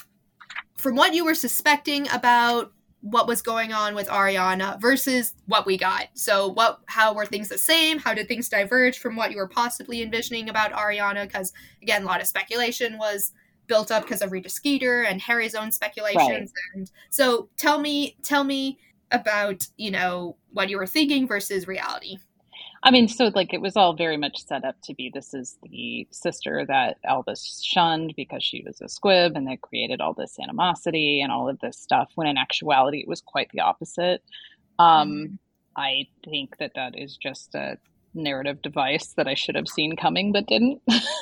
A: from what you were suspecting about what was going on with Ariana versus what we got. So what, how were things the same? How did things diverge from what you were possibly envisioning about Ariana? Because again, a lot of speculation was built up because of Rita Skeeter and Harry's own speculations.
B: Right.
A: And so tell me, tell me about, you know, what you were thinking versus reality.
B: I mean, so like it was all very much set up to be, this is the sister that Albus shunned because she was a squib, and that created all this animosity and all of this stuff, when in actuality it was quite the opposite. Um, mm-hmm. I think that that is just a narrative device that I should have seen coming but didn't.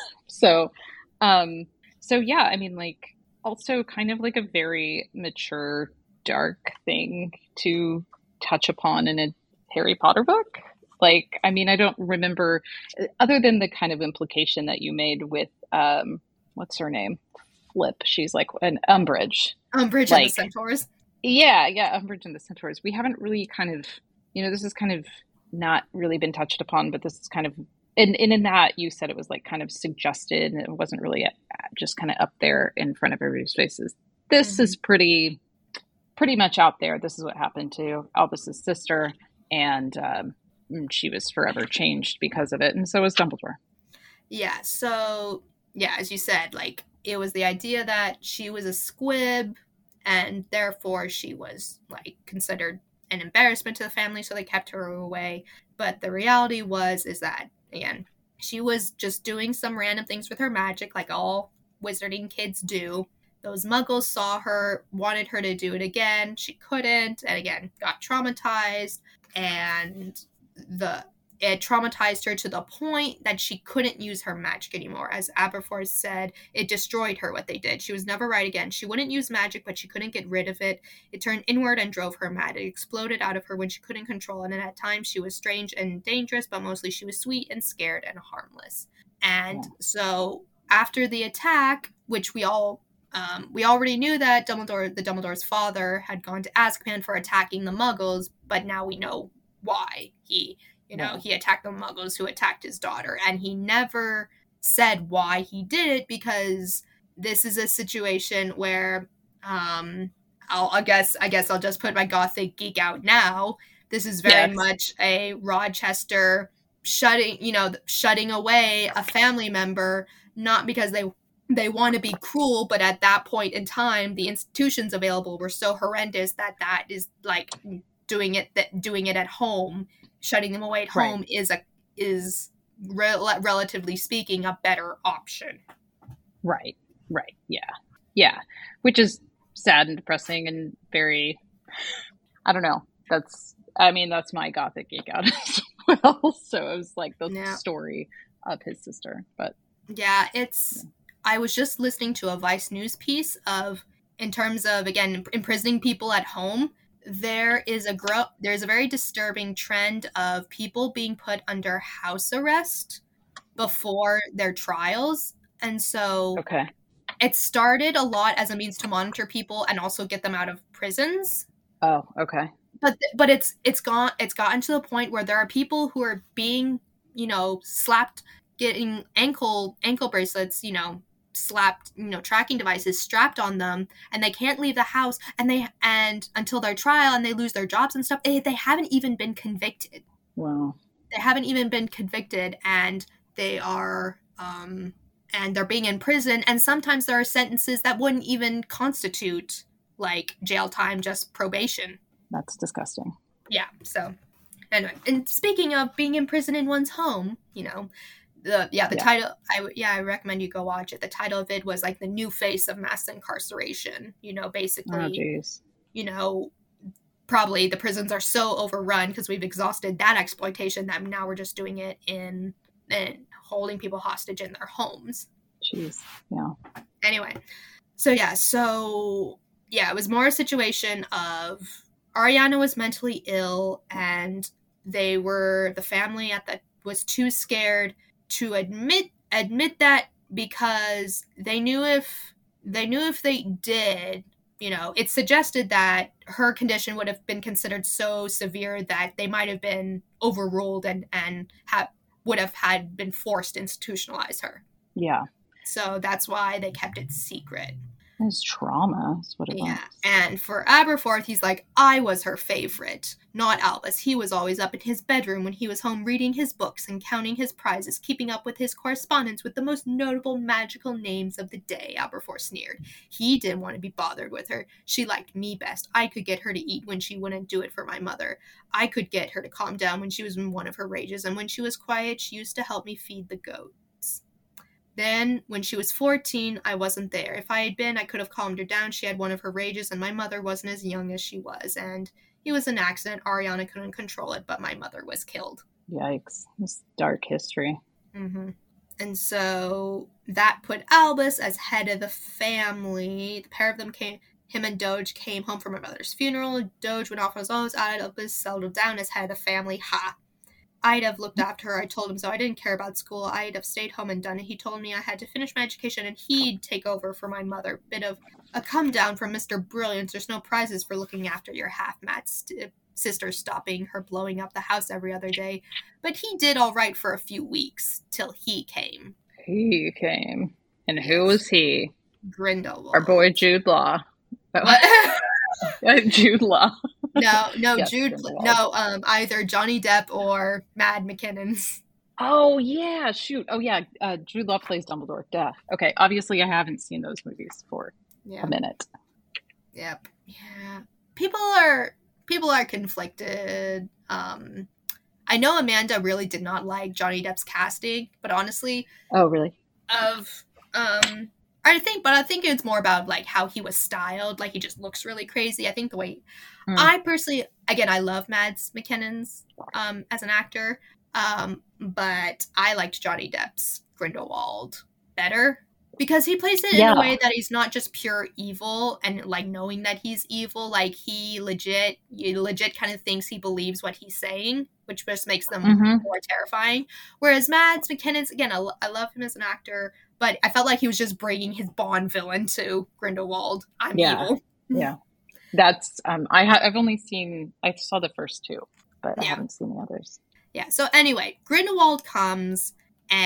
B: so, um, so yeah, I mean, like, also kind of like a very mature, dark thing to touch upon in a Harry Potter book. Like, I mean, I don't remember, other than the kind of implication that you made with, um, what's her name? Flip. She's like an Umbridge.
A: Umbridge like, and the Centaurs.
B: Yeah, yeah, Umbridge and the Centaurs. We haven't really kind of, you know, this has kind of not really been touched upon, but this is kind of, and, and in that you said it was like kind of suggested, and it wasn't really a, just kind of up there in front of everybody's faces. This mm-hmm. is pretty, pretty much out there. This is what happened to Albus's sister, and um, she was forever changed because of it, and so was Dumbledore.
A: Yeah, so, yeah, as you said, like, it was the idea that she was a squib, and therefore she was, like, considered an embarrassment to the family, so they kept her away. But the reality was, is that, again, she was just doing some random things with her magic, like all wizarding kids do. Those muggles saw her, wanted her to do it again. She couldn't, and again, got traumatized, and the it traumatized her to the point that she couldn't use her magic anymore. As Aberforth said, it destroyed her, what they did. She was never right again. She wouldn't use magic, but she couldn't get rid of it. It turned inward and drove her mad. It exploded out of her when she couldn't control it, and at times she was strange and dangerous, but mostly she was sweet and scared and harmless. And yeah. So after the attack, which we all Um, we already knew that Dumbledore, the Dumbledore's father, had gone to Azkaban for attacking the Muggles, but now we know why he, you know, yeah. he attacked the Muggles who attacked his daughter, and he never said why he did it, because this is a situation where, um, I'll, I guess, I guess I'll just put my gothic geek out now. This is very yes. much a Rochester shutting, you know, shutting away a family member, not because they they want to be cruel, but at that point in time, the institutions available were so horrendous that that is like doing it, that doing it at home, shutting them away at home right. is a, is re- relatively speaking, a better option.
B: Right. Right. Yeah. Yeah. Which is sad and depressing and very, I don't know. That's, I mean, that's my gothic geek out as well. So it was like the yeah. story of his sister, but
A: yeah, it's, yeah. I was just listening to a Vice News piece of, in terms of, again, imprisoning people at home, there is a gro- there's a very disturbing trend of people being put under house arrest before their trials. And so
B: okay.
A: it started a lot as a means to monitor people and also get them out of prisons.
B: Oh, okay.
A: But but it's it's gone it's gotten to the point where there are people who are being you know, slapped, getting ankle ankle bracelets, you know, slapped, you know, tracking devices strapped on them, and they can't leave the house, and they and until their trial, and they lose their jobs and stuff. They, they haven't even been convicted.
B: Wow.
A: They haven't even been convicted, and they are um and they're being in prison, and sometimes there are sentences that wouldn't even constitute like jail time, just probation.
B: That's disgusting.
A: Yeah. So anyway, and speaking of being in prison in one's home, you know, the yeah the yeah. title I yeah I recommend you go watch it. The title of it was like the new face of mass incarceration. You know, basically,
B: oh, geez.
A: you know, probably the prisons are so overrun because we've exhausted that exploitation that now we're just doing it in in holding people hostage in their homes.
B: Jeez. Yeah.
A: Anyway, so yeah, so yeah, it was more a situation of Ariana was mentally ill, and they were the family at that was too scared to admit admit that, because they knew if they knew if they did, you know, it suggested that her condition would have been considered so severe that they might have been overruled and and have would have had been forced to institutionalize her.
B: Yeah.
A: So that's why they kept it secret.
B: It's trauma is what it
A: yeah.
B: was.
A: And for Aberforth, he's like, I was her favorite, not Albus. He was always up in his bedroom when he was home reading his books and counting his prizes, keeping up with his correspondence with the most notable magical names of the day, Aberforth sneered. He didn't want to be bothered with her. She liked me best. I could get her to eat when she wouldn't do it for my mother. I could get her to calm down when she was in one of her rages, and when she was quiet, she used to help me feed the goat. Then, when she was fourteen, I wasn't there. If I had been, I could have calmed her down. She had one of her rages, and my mother wasn't as young as she was. And it was an accident. Ariana couldn't control it, but my mother was killed.
B: Yikes. It's dark history.
A: Mm-hmm. And so that put Albus as head of the family. The pair of them came, him and Doge came home from my mother's funeral. Doge went off on his own. Albus settled down as head of the family. Ha! I'd have looked after her. I told him so. I didn't care about school. I'd have stayed home and done it. He told me I had to finish my education and he'd take over for my mother. Bit of a come down from Mister Brilliance. There's no prizes for looking after your half-mat st- sister, stopping her blowing up the house every other day. But he did all right for a few weeks till he came.
B: He came. And who was he?
A: Grindelwald.
B: Our boy Jude Law.
A: What?
B: Jude Law.
A: No, no,
B: yes,
A: Jude, no, um, either Johnny Depp or Mad McKinnon's.
B: Oh, yeah, shoot. Oh, yeah, uh, Jude Law plays Dumbledore. Duh. Okay, obviously I haven't seen those movies for yeah. a minute.
A: Yep. Yeah. People are, people are conflicted. Um, I know Amanda really did not like Johnny Depp's casting, but honestly.
B: Oh, really?
A: Of, um... I think, but I think it's more about, like, how he was styled. Like, he just looks really crazy. I think the way... Mm. I personally... Again, I love Mads Mikkelsen's um, as an actor. Um, but I liked Johnny Depp's Grindelwald better. Because he plays it yeah. in a way that he's not just pure evil and, like, knowing that he's evil. Like, he legit... He legit kind of thinks he believes what he's saying, which just makes them mm-hmm. more terrifying. Whereas Mads Mikkelsen's... Again, I, I love him as an actor... But I felt like he was just bringing his Bond villain to Grindelwald. I'm
B: yeah.
A: evil.
B: Yeah. That's, um, I ha- I've only seen, I saw the first two, but yeah. I haven't seen the others.
A: Yeah. So anyway, Grindelwald comes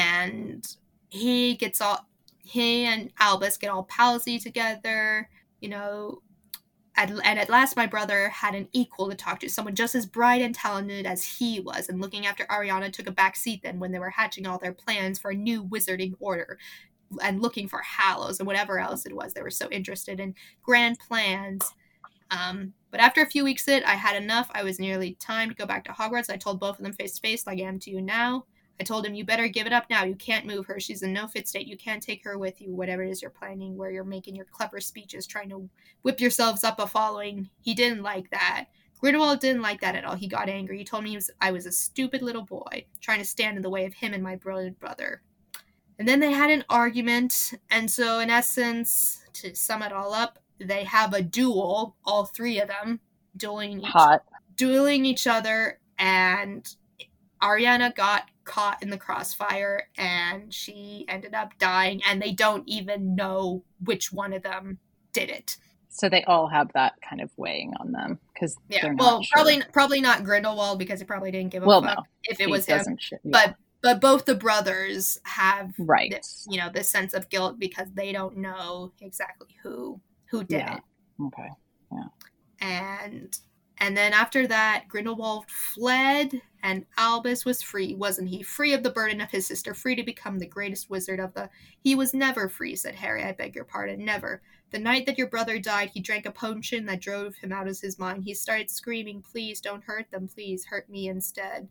A: and he gets all, he and Albus get all palsy together, you know, at, and at last my brother had an equal to talk to, someone just as bright and talented as he was, and looking after Ariana took a back seat then when they were hatching all their plans for a new wizarding order and looking for Hallows and whatever else it was. They were so interested in grand plans. Um, but after a few weeks it, I had enough. I was nearly time to go back to Hogwarts. I told both of them face to face like I am to you now. I told him, you better give it up now. You can't move her. She's in no fit state. You can't take her with you, whatever it is you're planning, where you're making your clever speeches, trying to whip yourselves up a following. He didn't like that. Grindelwald didn't like that at all. He got angry. He told me he was, I was a stupid little boy, trying to stand in the way of him and my brilliant brother. And then they had an argument. And so, in essence, to sum it all up, they have a duel, all three of them, dueling each,
B: Hot.
A: dueling each other, and Ariana got caught in the crossfire and she ended up dying, and they don't even know which one of them did it.
B: So they all have that kind of weighing on them because
A: yeah,
B: they're not
A: well,
B: sure.
A: probably probably not Grindelwald because he probably didn't give a
B: well,
A: fuck
B: no.
A: if it
B: he
A: was him.
B: Shit, yeah.
A: But but both the brothers have
B: right.
A: this, you know, this sense of guilt because they don't know exactly who who did
B: Yeah.
A: it.
B: Okay. Yeah.
A: And and then after that, Grindelwald fled, and Albus was free, wasn't he? Free of the burden of his sister, free to become the greatest wizard of the... He was never free, said Harry. I beg your pardon, never. The night that your brother died, he drank a potion that drove him out of his mind. He started screaming, please don't hurt them, please hurt me instead.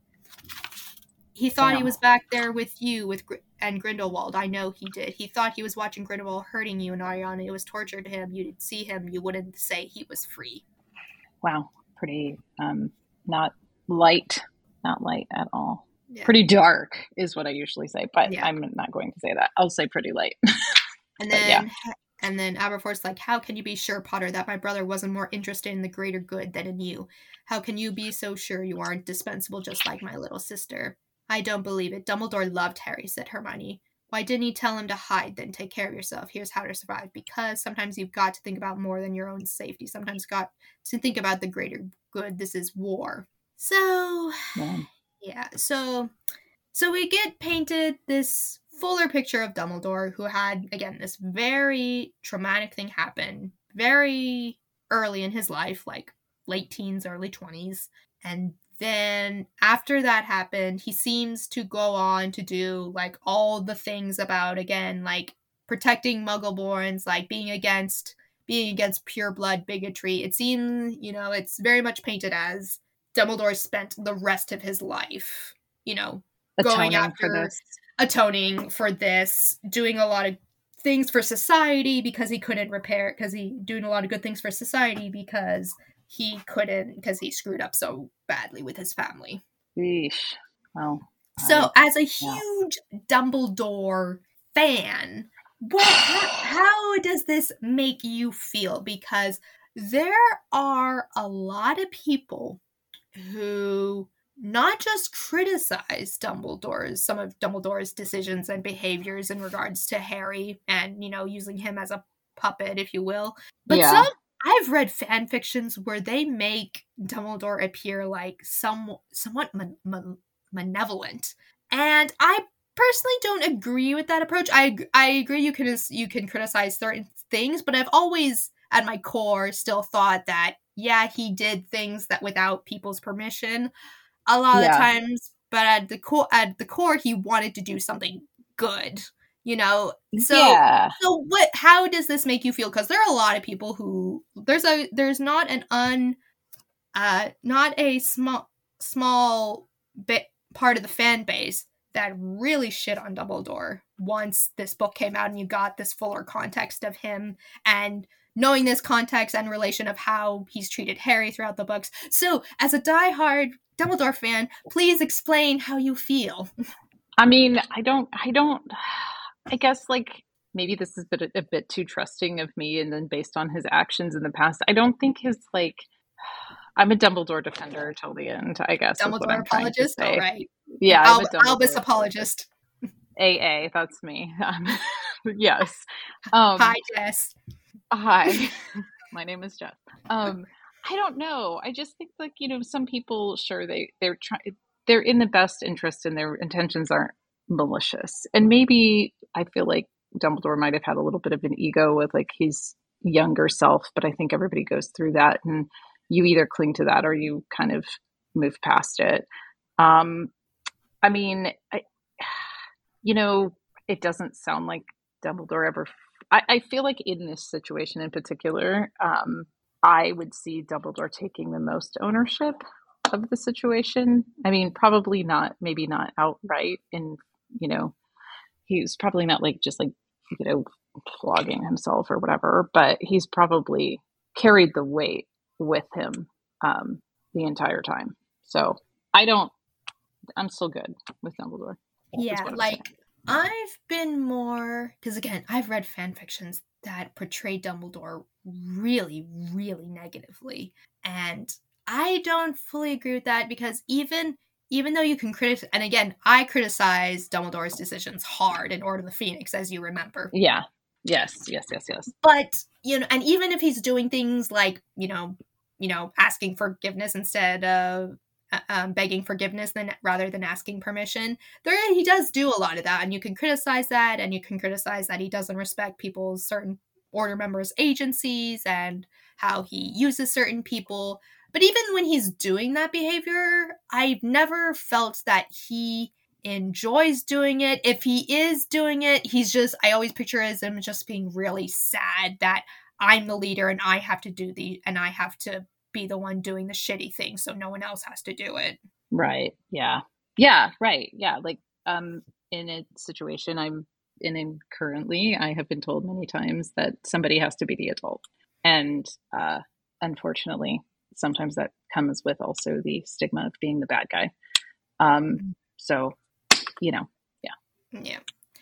A: He thought
B: Damn.
A: he was back there with you with Gr- and Grindelwald. I know he did. He thought he was watching Grindelwald hurting you and Ariana. It was torture to him. You'd see him, you wouldn't say he was free.
B: Wow. Pretty, um, not light, not light at all.
A: Yeah.
B: Pretty dark is what I usually say, but
A: Yeah.
B: I'm not going to say that. I'll say pretty light.
A: And then, yeah. and then Aberforth's like, how can you be sure, Potter, that my brother wasn't more interested in the greater good than in you? How can you be so sure you aren't dispensable just like my little sister? I don't believe it. Dumbledore loved Harry, said Hermione. Why didn't he tell him to hide, then take care of yourself? Here's how to survive. Because sometimes you've got to think about more than your own safety. Sometimes you've got to think about the greater good. This is war. So,
B: Yeah.
A: yeah. So, so we get painted this fuller picture of Dumbledore, who had, again, this very traumatic thing happen very early in his life, like late teens, early twenties. And then after that happened, he seems to go on to do like all the things about, again, like protecting Muggleborns, like being against being against pureblood bigotry. It seems, you know, it's very much painted as Dumbledore spent the rest of his life, you know,
B: Atoning
A: going after
B: for this.
A: atoning for this, doing a lot of things for society because he couldn't repair, because he doing a lot of good things for society because he couldn't, because he screwed up so badly with his family.
B: Yeesh. Well,
A: so
B: I,
A: as a huge yeah. Dumbledore fan, what, how, how does this make you feel? Because there are a lot of people who not just criticize Dumbledore's, some of Dumbledore's decisions and behaviors in regards to Harry and, you know, using him as a puppet, if you will, but
B: yeah.
A: some I've read fan fictions where they make Dumbledore appear like some somewhat man, man, malevolent, and I personally don't agree with that approach. I I agree you can you can criticize certain things, but I've always at my core still thought that yeah, he did things that without people's permission a lot yeah. of times, but at the core at the core he wanted to do something good. You know, so
B: yeah.
A: so what? How does this make you feel? Because there are a lot of people who there's a there's not an un, uh, not a small small bit part of the fan base that really shit on Dumbledore once this book came out and you got this fuller context of him and knowing this context and relation of how he's treated Harry throughout the books. So, as a diehard Dumbledore fan, please explain how you feel.
B: I mean, I don't, I don't. I guess, like, maybe this is a bit, a bit too trusting of me, and then based on his actions in the past, I don't think his, like, I'm a Dumbledore defender till the end, I guess.
A: Dumbledore apologist? All right.
B: Yeah,
A: Al-
B: I'm a Dumbledore
A: Albus apologist.
B: A A, that's me. Um, yes. Um,
A: hi, Jess.
B: Hi. My name is Jess. Um, I don't know. I just think, like, you know, some people, sure, they, they're trying, they're in the best interest and their intentions aren't malicious. And maybe I feel like Dumbledore might have had a little bit of an ego with like his younger self, but I think everybody goes through that and you either cling to that or you kind of move past it. Um, I mean, I, you know, it doesn't sound like Dumbledore ever, I, I feel like in this situation in particular, um, I would see Dumbledore taking the most ownership of the situation. I mean, probably not, maybe not outright in, you know, he's probably not like just like, you know, flogging himself or whatever, but he's probably carried the weight with him um, the entire time. So I don't, I'm still good with Dumbledore.
A: Yeah, like I've been more, because again, I've read fan fictions that portray Dumbledore really, really negatively. And I don't fully agree with that because even Even though you can criticize, and again, I criticize Dumbledore's decisions hard in Order of the Phoenix, as you remember.
B: Yeah. Yes. Yes. Yes. Yes.
A: But you know, and even if he's doing things like you know, you know, asking forgiveness instead of uh, um, begging forgiveness than rather than asking permission. There, he does do a lot of that, and you can criticize that, and you can criticize that he doesn't respect people's certain order members' agencies and how he uses certain people. But even when he's doing that behavior, I've never felt that he enjoys doing it. If he is doing it, he's just, I always picture him just being really sad that I'm the leader and I have to do the, and I have to be the one doing the shitty thing so no one else has to do it.
B: Right. Yeah. Yeah. Right. Yeah. Like, um, in a situation I'm in, in currently, I have been told many times that somebody has to be the adult. And, uh, unfortunately, sometimes that comes with also the stigma of being the bad guy. Um, so, you know, yeah.
A: Yeah.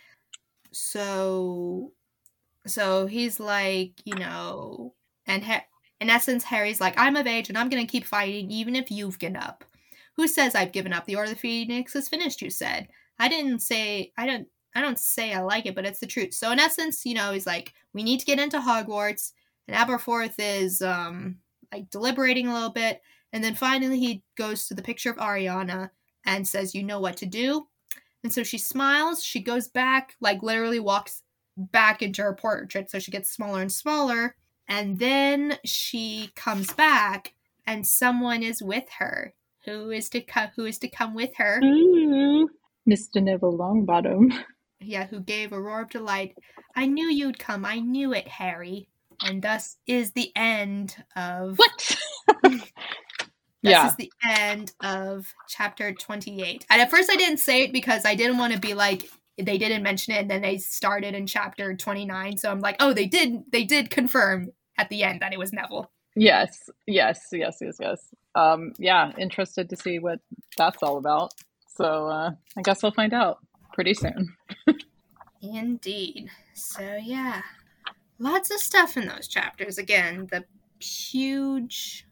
A: So, so he's like, you know, and ha- in essence, Harry's like, I'm of age and I'm going to keep fighting even if you've given up. Who says I've given up? The Order of the Phoenix is finished, you said. I didn't say, I don't, I don't say I like it, but it's the truth. So in essence, you know, he's like, we need to get into Hogwarts. And Aberforth is, um, like deliberating a little bit. And then finally he goes to the picture of Ariana and says, you know what to do. And so she smiles, she goes back, like literally walks back into her portrait. So she gets smaller and smaller. And then she comes back and someone is with her. Who is to come, who is to come with her?
B: Ooh, Mister Neville Longbottom.
A: Yeah, who gave a roar of delight. I knew you'd come. I knew it, Harry. And thus is the end of...
B: What?
A: This
B: yeah.
A: is the end of chapter twenty-eight. And at first I didn't say it because I didn't want to be like, they didn't mention it and then they started in chapter twenty-nine. So I'm like, oh, they did, they did confirm at the end that it was Neville.
B: Yes, yes, yes, yes, yes. Um, yeah, interested to see what that's all about. So uh, I guess we'll find out pretty soon.
A: Indeed. So yeah, lots of stuff in those chapters. Again, the huge,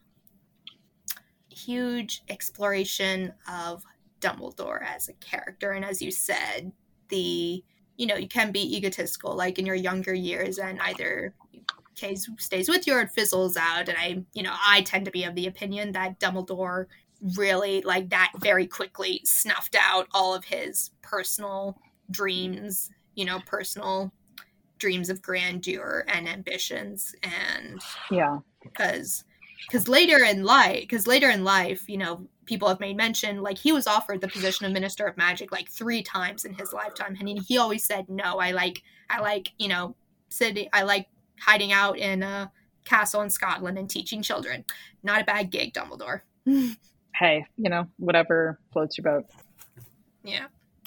A: huge exploration of Dumbledore as a character. And as you said, the, you know, you can be egotistical like in your younger years and either case stays with you or it fizzles out. And I, you know, I tend to be of the opinion that Dumbledore really, like, that very quickly snuffed out all of his personal dreams, you know, personal dreams of grandeur and ambitions. And
B: yeah,
A: because because later in life, because later in life, you know, people have made mention, like, he was offered the position of Minister of Magic like three times in his lifetime, and he, he always said no. I like, I like, you know, sitting, I like hiding out in a castle in Scotland and teaching children. Not a bad gig, Dumbledore.
B: Hey, you know, whatever floats your boat.
A: Yeah.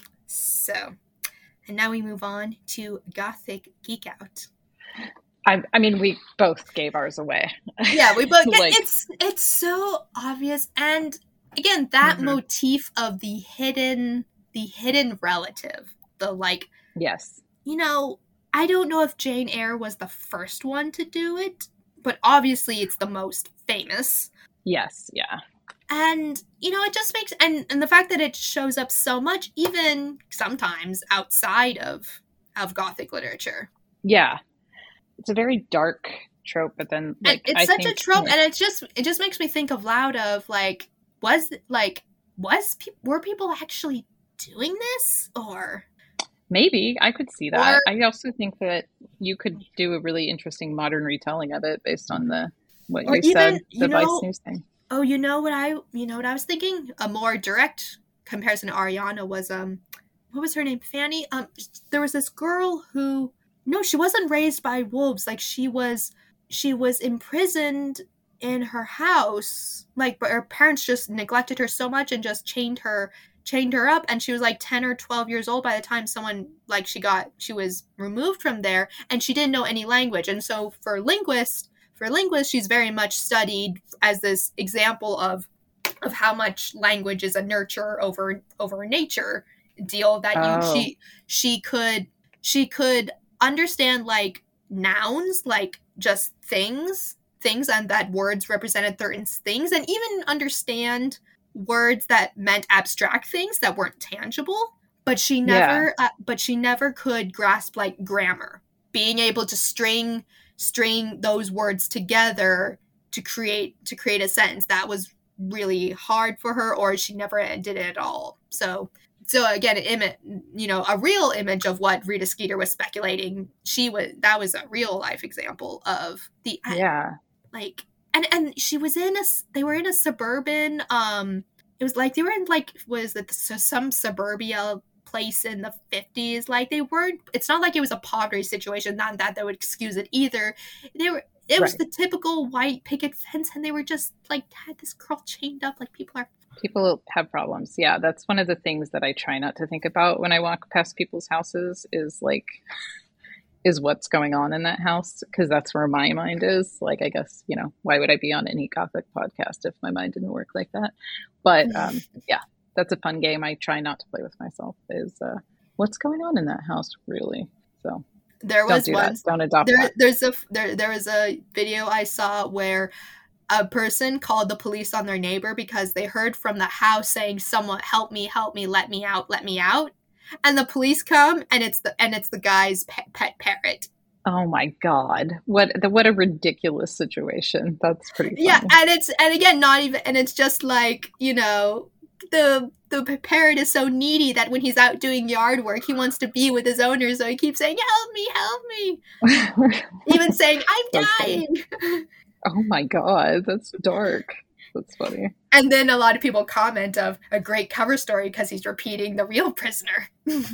A: So, and now we move on to Gothic Geek Out.
B: I, I mean, we both gave ours away.
A: Yeah, we both.
B: like,
A: it's it's so obvious, and again, that mm-hmm. motif of the hidden, the hidden relative, the like.
B: Yes.
A: You know, I don't know if Jane Eyre was the first one to do it, but obviously it's the most famous.
B: Yes. Yeah.
A: And, you know, it just makes, and, and the fact that it shows up so much, even sometimes outside of, of Gothic literature.
B: Yeah. It's a very dark trope, but then, like,
A: and it's
B: I
A: such
B: think,
A: a trope,
B: yeah.
A: and it's just, it just makes me think of loud of, like, was, like, was, pe- were people actually doing this, or?
B: Maybe, I could see that.
A: Or,
B: I also think that you could do a really interesting modern retelling of it based on the, what you
A: even,
B: said, the
A: you know,
B: Vice News thing.
A: Oh, you know what I, you know what I was thinking? A more direct comparison to Ariana was, um, what was her name? Fanny? Um, there was this girl who, no, she wasn't raised by wolves. Like, she was, she was imprisoned in her house. Like, but her parents just neglected her so much and just chained her, chained her up. And she was like ten or twelve years old by the time someone, like, she got, she was removed from there, and she didn't know any language. And so for linguists, For linguists, she's very much studied as this example of of how much language is a nurture over over nature deal. That you
B: oh.
A: she she could she could understand like nouns, like just things things, and that words represented certain things, and even understand words that meant abstract things that weren't tangible. But she never yeah. uh, but she never could grasp like grammar, being able to string. string those words together to create to create a sentence. That was really hard for her, or she never did it at all. So so again, an image, you know, a real image of what Rita Skeeter was speculating. She was that was a real life example of the
B: yeah,
A: like, and and she was in a they were in a suburban um it was like they were in like was it some suburbia place in the fifties. Like they weren't, it's not like it was a poverty situation, not that that would excuse it either. They were it was right. the typical white picket fence, and they were just like had this girl chained up. Like people are
B: people have problems. Yeah, that's one of the things that I try not to think about when I walk past people's houses is like is what's going on in that house, because that's where my mind is. Like, I guess, you know, why would I be on any Gothic podcast if my mind didn't work like that? But um, yeah, that's a fun game I try not to play with myself is uh, what's going on in that house, really. So
A: there was
B: don't do
A: one,
B: that. Don't adopt
A: there,
B: that.
A: There's a, there, there was a video I saw where a person called the police on their neighbor because they heard from the house saying, someone help me, help me, let me out, let me out. And the police come, and it's the and it's the guy's pet, pet parrot.
B: Oh my God! What the, what a ridiculous situation. That's pretty funny.
A: Yeah, and it's and again not even and it's just like, you know, the the parrot is so needy that when he's out doing yard work, he wants to be with his owner, so he keeps saying, "Help me, help me," even saying, "I'm dying."
B: Oh my God, that's dark. That's funny.
A: And then a lot of people comment of a great cover story because he's repeating the real prisoner.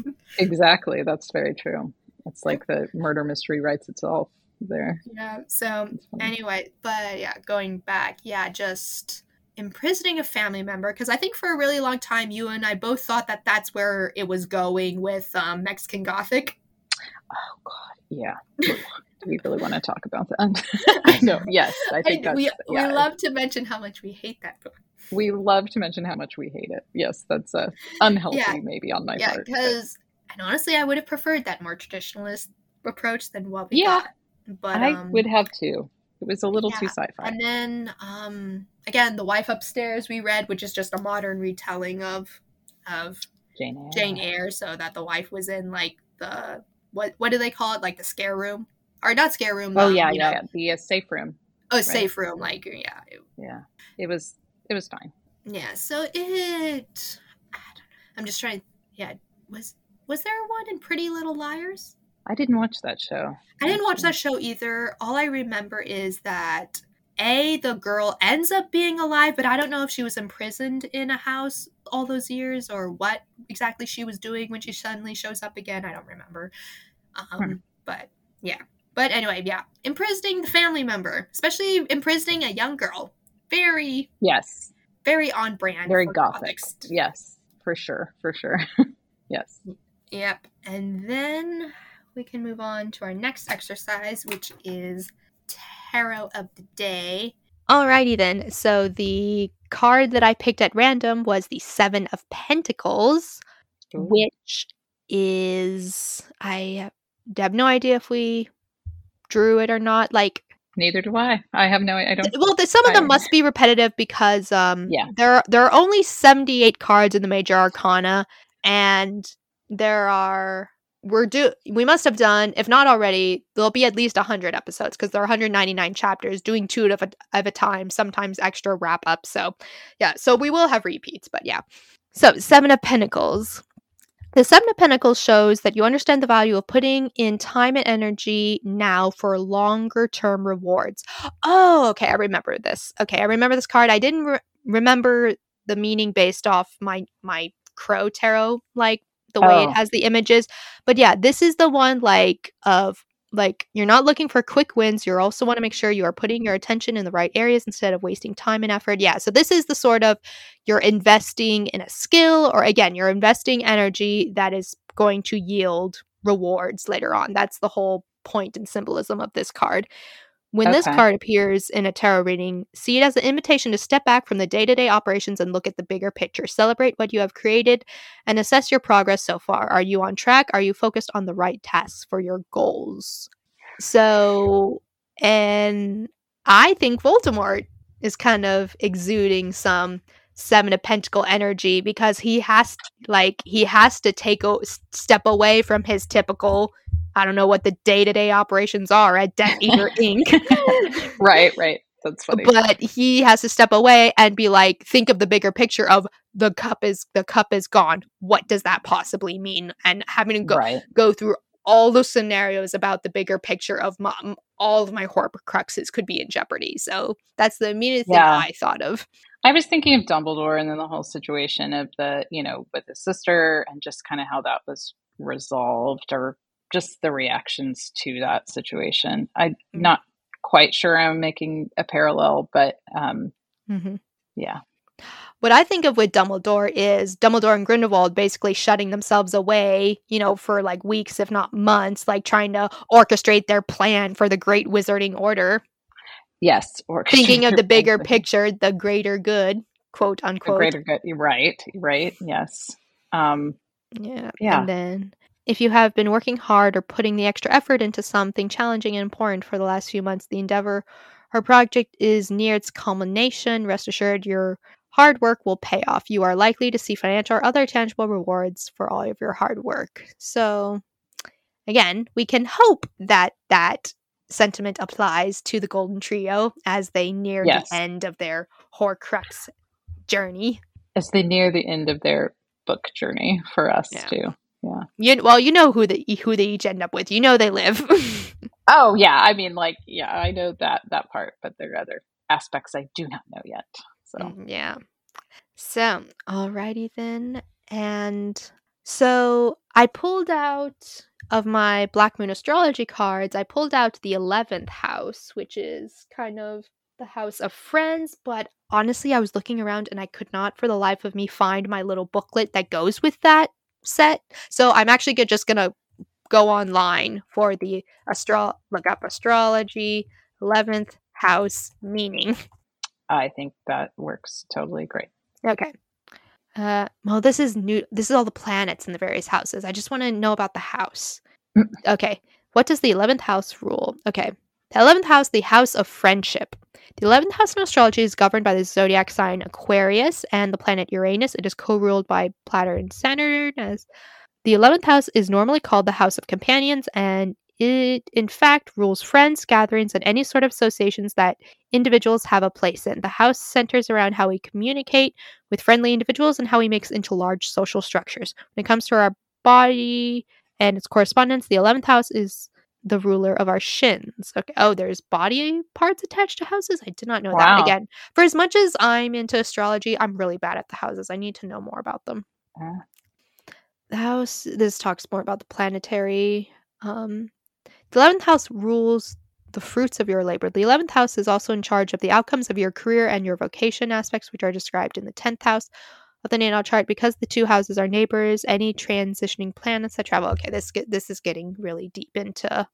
B: Exactly. That's very true. It's like the murder mystery writes itself there.
A: Yeah. So anyway, but yeah, going back, yeah, just imprisoning a family member. Because I think for a really long time, you and I both thought that that's where it was going with um, Mexican Gothic.
B: Oh, God. Yeah. Do we really want to talk about that? I know. Yes. I think
A: I,
B: that's,
A: we,
B: yeah.
A: we love to mention how much we hate that book.
B: We love to mention how much we hate it. Yes. That's uh, unhealthy yeah. maybe on my
A: yeah,
B: part.
A: Yeah. Because, and honestly, I would have preferred that more traditionalist approach than what we
B: yeah,
A: got. But
B: I
A: um,
B: would have too. It was a little
A: yeah.
B: too sci-fi.
A: And then, um, again, The Wife Upstairs we read, which is just a modern retelling of of
B: Jane Eyre.
A: Jane Eyre, so that the wife was in like the what what do they call it? Like the scare room, or not scare room?
B: Oh
A: um,
B: yeah,
A: you
B: yeah,
A: know,
B: yeah, the uh, safe room.
A: Oh, right? Safe room, like yeah,
B: it, yeah. It was it was fine.
A: Yeah. So it, I don't know. I'm just trying. Yeah, was was there one in Pretty Little Liars?
B: I didn't watch that show.
A: I didn't watch that show either. All I remember is that A, the girl ends up being alive, but I don't know if she was imprisoned in a house all those years or what exactly she was doing when she suddenly shows up again. I don't remember. Um, hmm. But yeah. But anyway, yeah. Imprisoning the family member, especially imprisoning a young girl. Very,
B: yes,
A: very on brand.
B: Very Gothic. Gothic. Yes, for sure. For sure. Yes.
A: Yep. And then we can move on to our next exercise, which is Tarot of the Day. Alrighty then. So the card that I picked at random was the Seven of Pentacles, Ooh. Which is, I have no idea if we drew it or not. Like,
B: neither do I. I have no. I don't.
A: Well, the, some of them must be repetitive because um,
B: yeah.
A: there there are only seventy-eight cards in the Major Arcana, and there are. We're do we must have done, if not already, there'll be at least one hundred episodes because there are one hundred ninety-nine chapters, doing two at a, at a time, sometimes extra wrap up. So yeah, so we will have repeats, but yeah. So Seven of Pentacles. The Seven of Pentacles shows that you understand the value of putting in time and energy now for longer term rewards. Oh, okay, I remember this. Okay, I remember this card. I didn't re- remember the meaning based off my my Crow Tarot, like the way oh. it has the images. But yeah, this is the one like of like you're not looking for quick wins. You also want to make sure you are putting your attention in the right areas instead of wasting time and effort. Yeah, so this is the sort of you're investing in a skill, or again, you're investing energy that is going to yield rewards later on. That's the whole point and symbolism of this card. When okay. this card appears in a tarot reading, see it as an invitation to step back from the day-to-day operations and look at the bigger picture. Celebrate what you have created and assess your progress so far. Are you on track? Are you focused on the right tasks for your goals? So, and I think Voldemort is kind of exuding some Seven of Pentacle energy because he has, like, he has to take a step away from his typical, I don't know what the day-to-day operations are at Death Eater Incorporated.
B: Right, right. That's funny.
A: But he has to step away and be like, think of the bigger picture of the cup is the cup is gone. What does that possibly mean? And having to go
B: Right.
A: go through all those scenarios about the bigger picture of mom, all of my Horcruxes could be in jeopardy. So that's the immediate thing
B: Yeah.
A: I thought of.
B: I was thinking of Dumbledore and then the whole situation of the, you know, with his sister and just kind of how that was resolved, or just the reactions to that situation. I'm
A: Mhm.
B: not quite sure I'm making a parallel, but um,
A: Mhm.
B: yeah.
A: What I think of with Dumbledore is Dumbledore and Grindelwald basically shutting themselves away, you know, for like weeks, if not months, like trying to orchestrate their plan for the Great Wizarding Order.
B: Yes. Or
A: Thinking of the bigger picture, the greater good, quote
B: the
A: unquote.
B: greater good. Right. Right. Yes. Um,
A: Yeah.
B: Yeah.
A: And then if you have been working hard or putting the extra effort into something challenging and important for the last few months, the endeavor or project is near its culmination. Rest assured, your hard work will pay off. You are likely to see financial or other tangible rewards for all of your hard work. So, again, we can hope that that sentiment applies to the Golden Trio as they near
B: Yes.
A: the end of their Horcrux journey.
B: As they near the end of their book journey for us
A: Yeah.
B: too. Yeah.
A: You, well, you know who the who they each end up with. You know they live.
B: Oh yeah, I mean, like, yeah, I know that that part, but there are other aspects I do not know yet. So
A: Mm, yeah. So, alrighty then. And so I pulled out of my Black Moon astrology cards, I pulled out the eleventh house, which is kind of the house of friends. But honestly, I was looking around and I could not for the life of me find my little booklet that goes with that set. So I'm actually go- just going to go online for the astro look up astrology eleventh house meaning.
B: I think that works totally great.
A: Okay. Uh, well, this is new. This is all the planets in the various houses. I just want to know about the house.
B: Mm.
A: Okay. What does the eleventh house rule? Okay. The eleventh house, the house of friendship. The eleventh house in astrology is governed by the zodiac sign Aquarius and the planet Uranus. It is co-ruled by Platter and Saturn. As the eleventh house is normally called the house of companions, and it, in fact, rules friends, gatherings, and any sort of associations that individuals have a place in. The house centers around how we communicate with friendly individuals and how we mix into large social structures. When it comes to our body and its correspondence, the eleventh house is the ruler of our shins. Okay. Oh, there's body parts attached to houses? I did not know that.
B: Wow.
A: Again, for as much as I'm into astrology, I'm really bad at the houses. I need to know more about them.
B: Uh,
A: The house, this talks more about the planetary. Um, the eleventh house rules the fruits of your labor. The eleventh house is also in charge of the outcomes of your career and your vocation aspects, which are described in the tenth house of the natal chart. Because the two houses are neighbors, any transitioning planets that travel. Okay, this get this is getting really deep into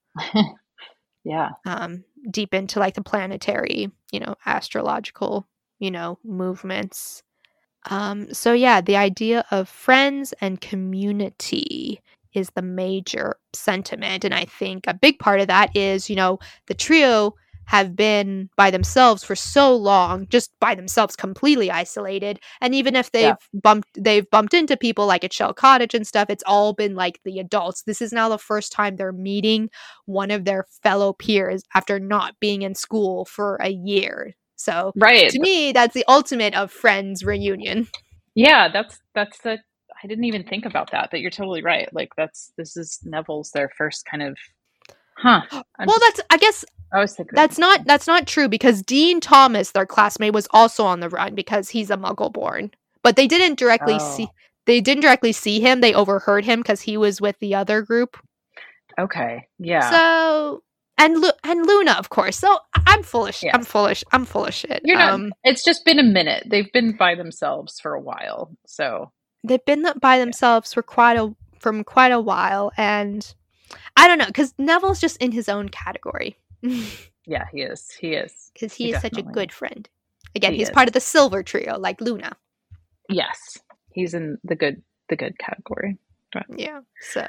B: yeah.
A: um deep into like the planetary, you know, astrological, you know, movements. Um, so yeah, the idea of friends and community is the major sentiment. And I think a big part of that is, you know, the trio have been by themselves for so long, just by themselves, completely isolated. And even if they've
B: Yeah.
A: bumped they've bumped into people like at Shell Cottage and stuff, it's all been like the adults. This is now the first time they're meeting one of their fellow peers after not being in school for a year. So
B: Right.
A: to me, that's the ultimate of friends reunion.
B: Yeah, that's that's the I didn't even think about that, but you're totally right. Like that's this is Neville's their first kind of huh. I'm
A: Well,
B: just,
A: that's I guess
B: I was thinking
A: that's not that's not true because Dean Thomas, their classmate, was also on the run because he's a Muggle born. But they didn't directly
B: Oh.
A: see they didn't directly see him. They overheard him because he was with the other group.
B: Okay. Yeah.
A: So and Lu- and Luna, of course. So I'm foolish.
B: Yes.
A: I'm foolish. I'm full of shit.
B: You're not
A: Um,
B: it's just been a minute. They've been by themselves for a while. So
A: they've been by themselves for quite a from quite a while, and I don't know because Neville's just in his own category.
B: yeah, he is. He is.
A: Because he,
B: He
A: is such a
B: definitely
A: good friend. Again,
B: He
A: he's
B: is.
A: part of the silver trio, like Luna.
B: Yes. He's in the good the good category.
A: Yeah. So,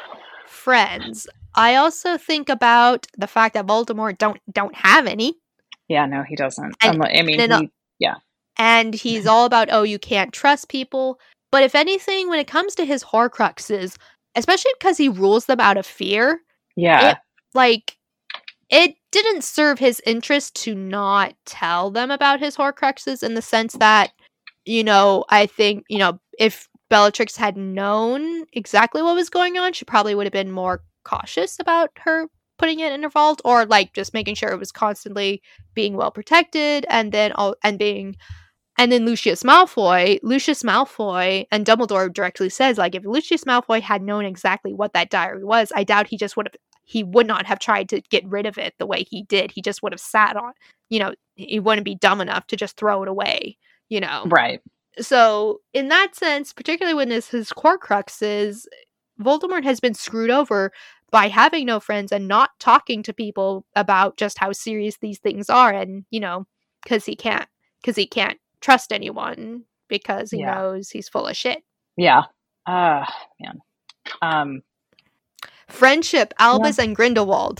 A: friends. I also think about the fact that Voldemort don't don't have any,
B: Yeah, no, he doesn't.
A: And-
B: Unless, I mean,
A: and
B: he,
A: in a-
B: yeah.
A: and he's all about oh you can't trust people. But if anything, when it comes to his Horcruxes, especially because he rules them out of fear,
B: Yeah.
A: It- like it
C: didn't serve his interest to not tell them about his Horcruxes, in the sense that, you know, I think, you know, if Bellatrix had known exactly what was going on, she probably would have been more cautious about her putting it in her vault, or like just making sure it was constantly being well protected, and then all and being and then Lucius Malfoy, Lucius Malfoy and Dumbledore directly says, like, if Lucius Malfoy had known exactly what that diary was, I doubt he just would have he would not have tried to get rid of it the way he did. He just would have sat on, you know, he wouldn't be dumb enough to just throw it away, you know.
B: Right.
C: So, in that sense, particularly when this his Horcruxes, Voldemort has been screwed over by having no friends and not talking to people about just how serious these things are, and, you know, because he can't, because he can't trust anyone because he
B: Yeah.
C: knows he's full of shit.
B: Yeah. Uh, man. Um,
C: Friendship, Albus and Grindelwald.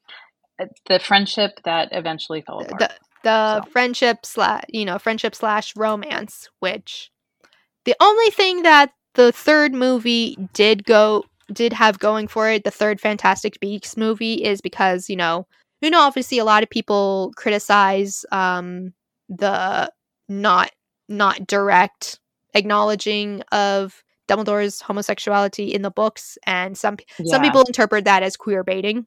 B: the friendship that eventually fell apart.
C: The the
B: So.
C: friendship slash, you know, friendship slash romance, which the only thing that the third movie did go did have going for it, the third Fantastic Beasts movie, is because, you know, you know, obviously a lot of people criticize um the not not direct acknowledging of Dumbledore's homosexuality in the books, and some
B: Yeah.
C: some people interpret that as queer baiting.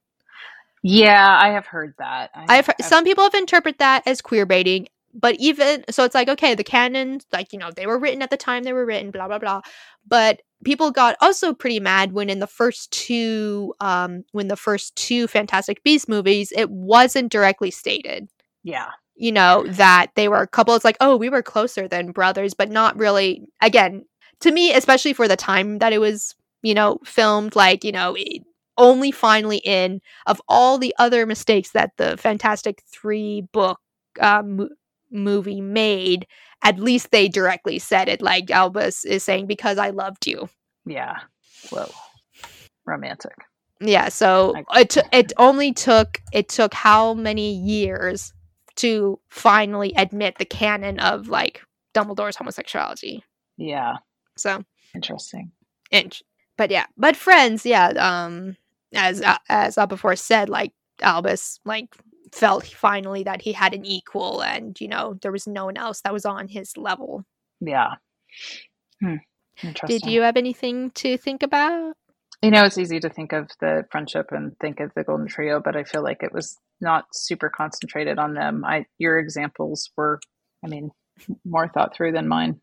B: Yeah, I have heard that. I,
C: I've, I've some people have interpreted that as queer baiting, but even so, it's like, okay, the canon, like, you know, they were written at the time they were written, blah blah blah. But people got also pretty mad when in the first two, um, when the first two Fantastic Beasts movies, it wasn't directly stated.
B: Yeah.
C: You know, that they were a couple. It's like, oh, we were closer than brothers, but not really. Again, to me, especially for the time that it was, you know, filmed, like, you know, it, only finally in of all the other mistakes that the Fantastic Three book um, movie made, at least they directly said it, like Albus is saying, because I loved you.
B: Yeah. Whoa. Romantic.
C: Yeah, so
B: I-
C: it t- it only took it took how many years to finally admit the canon of, like, Dumbledore's homosexuality.
B: Yeah.
C: So
B: interesting.
C: Inch. But yeah, but friends, yeah, um as uh, as Aberforth said, like, Albus, like, felt finally that he had an equal, and, you know, there was no one else that was on his level.
B: Yeah. Hmm. Interesting.
C: Did you have anything to think about?
B: You know, it's easy to think of the friendship and think of the Golden Trio, but I feel like it was not super concentrated on them. I your examples were, I mean, more thought through than mine.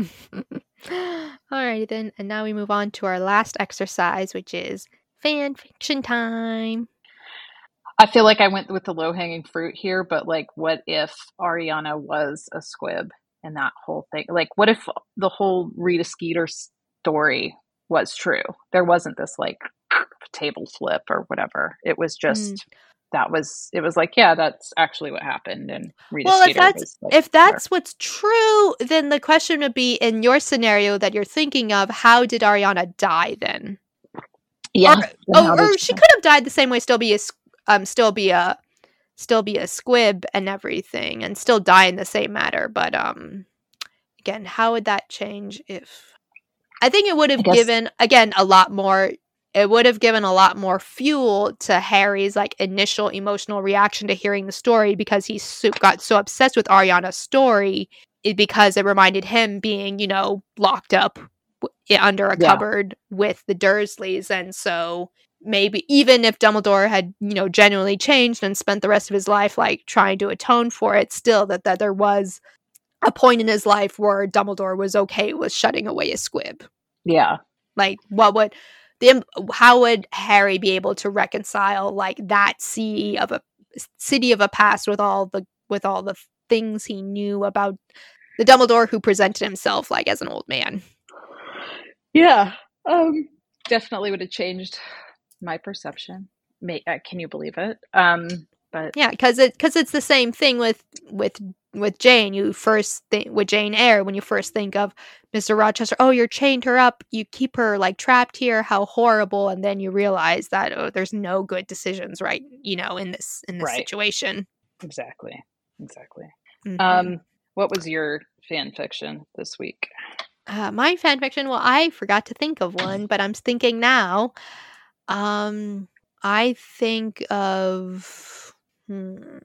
C: Alrighty then, and now we move on to our last exercise, which is fan fiction time.
B: I feel like I went with the low-hanging fruit here, but, like, what if Ariana was a squib and that whole thing? Like, what if the whole Rita Skeeter story was true? There wasn't this, like, table flip or whatever. It was just... Mm. That was, it was like, yeah, that's actually what happened. And Rita
C: well,
B: Skeeter
C: if that's,
B: was like,
C: if that's what's true, then the question would be, in your scenario that you're thinking of, how did Ariana die then?
B: Yeah.
C: Or, or, or she could have died the same way, still be a, um, still be a, still be a squib and everything, and still die in the same matter. But, um, again, how would that change if, I think it would have given, again, a lot more, it would have given a lot more fuel to Harry's, like, initial emotional reaction to hearing the story, because he so, got so obsessed with Ariana's story, it, because it reminded him being, you know, locked up w- under a yeah. cupboard with the Dursleys. And so maybe even if Dumbledore had, you know, genuinely changed and spent the rest of his life, like, trying to atone for it, still that, that there was a point in his life where Dumbledore was okay with shutting away a squib.
B: Yeah.
C: Like, what would... The, how would Harry be able to reconcile, like, that city of a city of a past with all the with all the things he knew about the Dumbledore who presented himself, like, as an old man?
B: Yeah, um, definitely would have changed my perception. May, uh, can you believe it? Um, but
C: yeah, because it because it's the same thing with with with Jane. You first think with Jane Eyre, when you first think of Mister Rochester, oh, you're chained her up, you keep her, like, trapped here, how horrible, and then you realize that, oh, there's no good decisions, right, you know, in this in this right. situation.
B: Exactly, exactly.
C: Mm-hmm.
B: Um, what was your fan fiction this week?
C: Uh, my fan fiction, well, I forgot to think of one, but I'm thinking now. Um, I think of Hmm.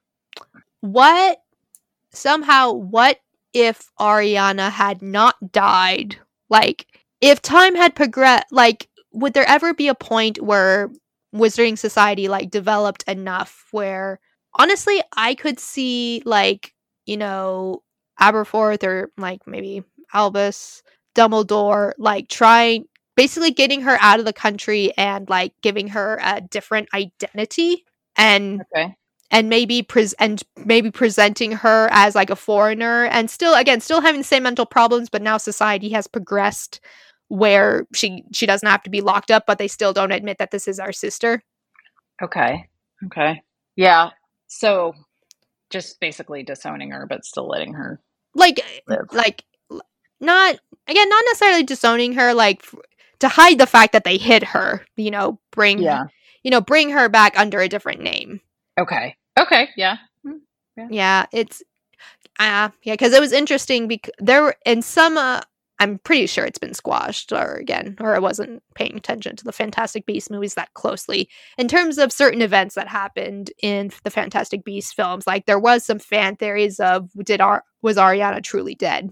C: What somehow? What if Ariana had not died? Like, if time had progressed, like, would there ever be a point where Wizarding Society like developed enough where, honestly, I could see like, you know, Aberforth or like maybe Albus Dumbledore like trying basically getting her out of the country and like giving her a different identity and
B: Okay.
C: and maybe pres and maybe presenting her as like a foreigner and still again still having the same mental problems, but now society has progressed where she she doesn't have to be locked up, but they still don't admit that this is our sister.
B: Okay. Okay. Yeah. So just basically disowning her, but still letting her
C: Like
B: live.
C: like l- not again not necessarily disowning her, like f- to hide the fact that they hid her, you know, bring
B: Yeah.
C: you know bring her back under a different name.
B: Okay. Okay. Yeah. Mm,
C: Yeah, it's uh yeah, because it was interesting because there were in some uh, I'm pretty sure it's been squashed or again, or I wasn't paying attention to the Fantastic Beasts movies that closely in terms of certain events that happened in the Fantastic Beasts films. Like there was some fan theories of did Ar- was Ariana truly dead,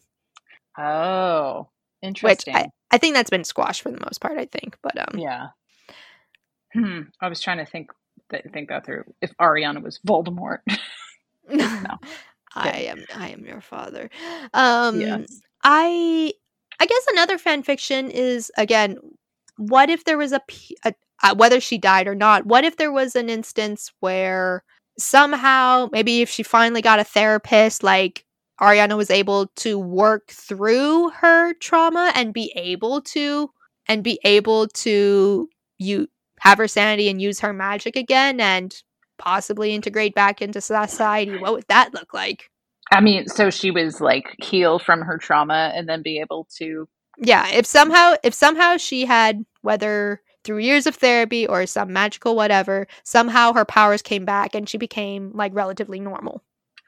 B: Oh,
C: which I
B: interesting.
C: I think that's been squashed for the most part. I think, but um,
B: Yeah. Hmm. I was trying to think th- think that through. If Ariana was Voldemort. No.
C: I
B: Kidding.
C: am I am your father. Um
B: Yes.
C: I I guess another fan fiction is again, what if there was a, p- a uh, whether she died or not, what if there was an instance where somehow maybe if she finally got a therapist, like Ariana was able to work through her trauma and be able to and be able to you have her sanity and use her magic again and possibly integrate back into society. What would that look like?
B: I mean, so she was like heal from her trauma and then be able to.
C: Yeah, if somehow if somehow she had, whether through years of therapy or some magical whatever, somehow her powers came back and she became like relatively normal.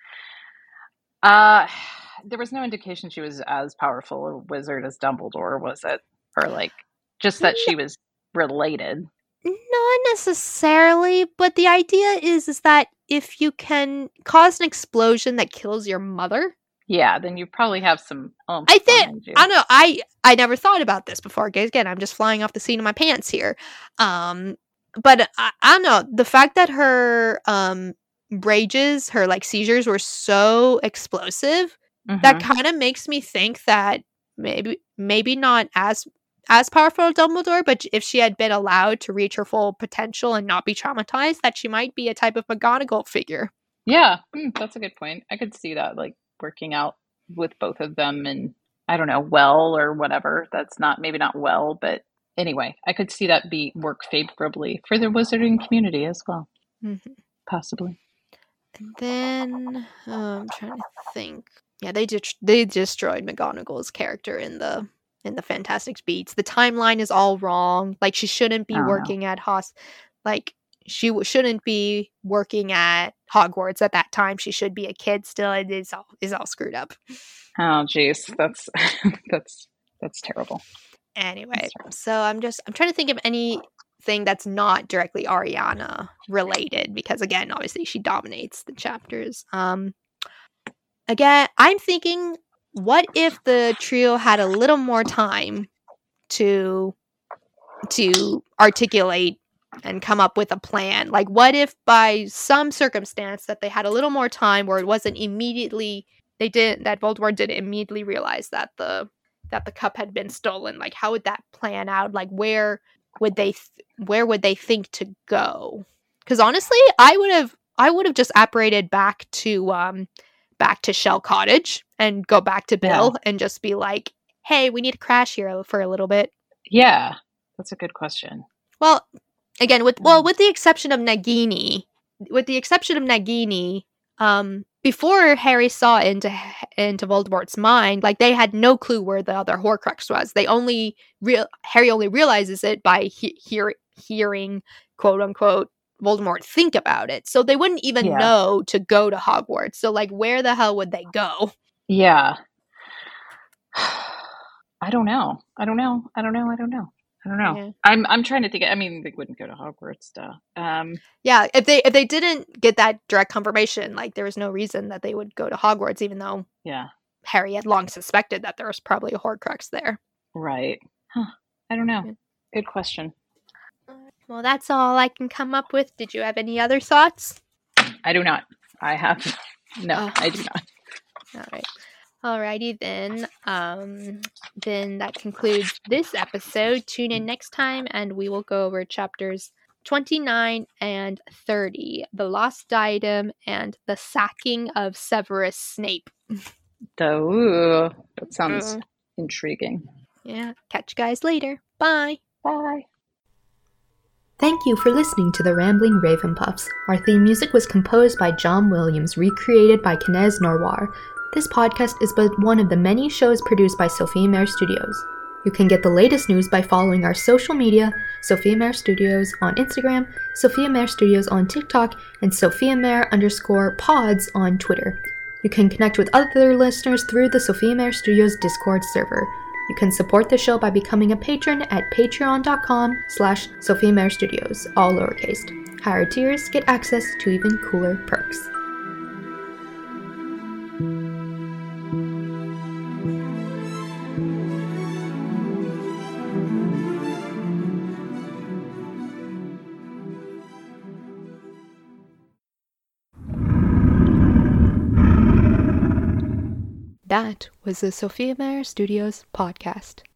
B: Uh, there was no indication she was as powerful a wizard as Dumbledore, was it? Or like just that she was related.
C: Not necessarily, but the idea is is that if you can cause an explosion that kills your mother,
B: Yeah, then you probably have some oomph
C: I think
B: behind you.
C: I don't know. I I never thought about this before. Guys, again, I'm just flying off the seat of my pants here. Um, but I, I don't know the fact that her um rages, her like seizures were so explosive. That
B: Mm-hmm.
C: kind of makes me think that maybe maybe not as as powerful as Dumbledore, but if she had been allowed to reach her full potential and not be traumatized, that she might be a type of McGonagall figure.
B: Yeah, mm, that's a good point. I could see that, like working out with both of them, and I don't know, well or whatever. That's not maybe not well, but anyway, I could see that be work favorably for the wizarding community as well,
C: Mhm.
B: possibly.
C: And then uh, I'm trying to think. Yeah, they just they destroyed McGonagall's character in the in the Fantastic Beasts. The timeline is all wrong. Like she shouldn't be
B: Oh no.
C: working at Hos. Like she w- shouldn't be working at Hogwarts at that time. She should be a kid still. It is all is all screwed up.
B: Oh jeez, that's that's that's terrible.
C: Anyway,
B: That's terrible.
C: so I'm just I'm trying to think of anything that's not directly Ariana related because again, obviously she dominates the chapters. Um again, I'm thinking what if the trio had a little more time to to articulate and come up with a plan? Like what if by some circumstance that they had a little more time where it wasn't immediately they didn't that Voldemort didn't immediately realize that the that the cup had been stolen? Like how would that plan out? Like where would they th- where would they think to go? Cuz honestly, I would have I would have just apparated back to um back to Shell Cottage and go back to
B: Yeah.
C: Bill and just be like, "Hey, we need to crash here for a little bit."
B: Yeah, that's a good question.
C: Well, again, with well, with the exception of Nagini, with the exception of Nagini, um, before Harry saw into into Voldemort's mind, like they had no clue where the other Horcrux was. They only real Harry only realizes it by he- hear- hearing quote unquote Voldemort think about it. So they wouldn't even
B: Yeah.
C: know to go to Hogwarts. So like, where the hell would they go?
B: Yeah. I don't know. I don't know. I don't know. I don't know. I don't know.
C: Yeah.
B: I'm I'm trying to think. I mean, they wouldn't go to Hogwarts, though. Um,
C: Yeah, if they if they didn't get that direct confirmation, like there was no reason that they would go to Hogwarts, even though
B: yeah,
C: Harry had long suspected that there was probably a Horcrux there.
B: right. Huh. I don't know. Good question.
C: Well, that's all I can come up with. Did you have any other thoughts?
B: I do not. I have no.
C: Oh.
B: I do not.
C: All right. Alrighty then. Um, then that concludes this episode. Tune in next time, and we will go over chapters twenty-nine and thirty, the Lost Diadem and the Sacking of Severus Snape.
B: The, ooh, that sounds
C: Uh.
B: intriguing.
C: Yeah. Catch you guys later. Bye.
B: Bye.
A: Thank you for listening to the Rambling Ravenpuffs. Our theme music was composed by John Williams, recreated by Knez Norwar. This podcast is but one of the many shows produced by Sophia Mare Studios. You can get the latest news by following our social media, Sophia Mare Studios on Instagram, Sophia Mare Studios on TikTok, and Sophia Mare underscore pods on Twitter. You can connect with other listeners through the Sophia Mare Studios Discord server. You can support the show by becoming a patron at patreon.com slash Sophia Mare Studios, all lowercase. Higher tiers get access to even cooler perks.
C: That was the Sophia Mare Studios podcast.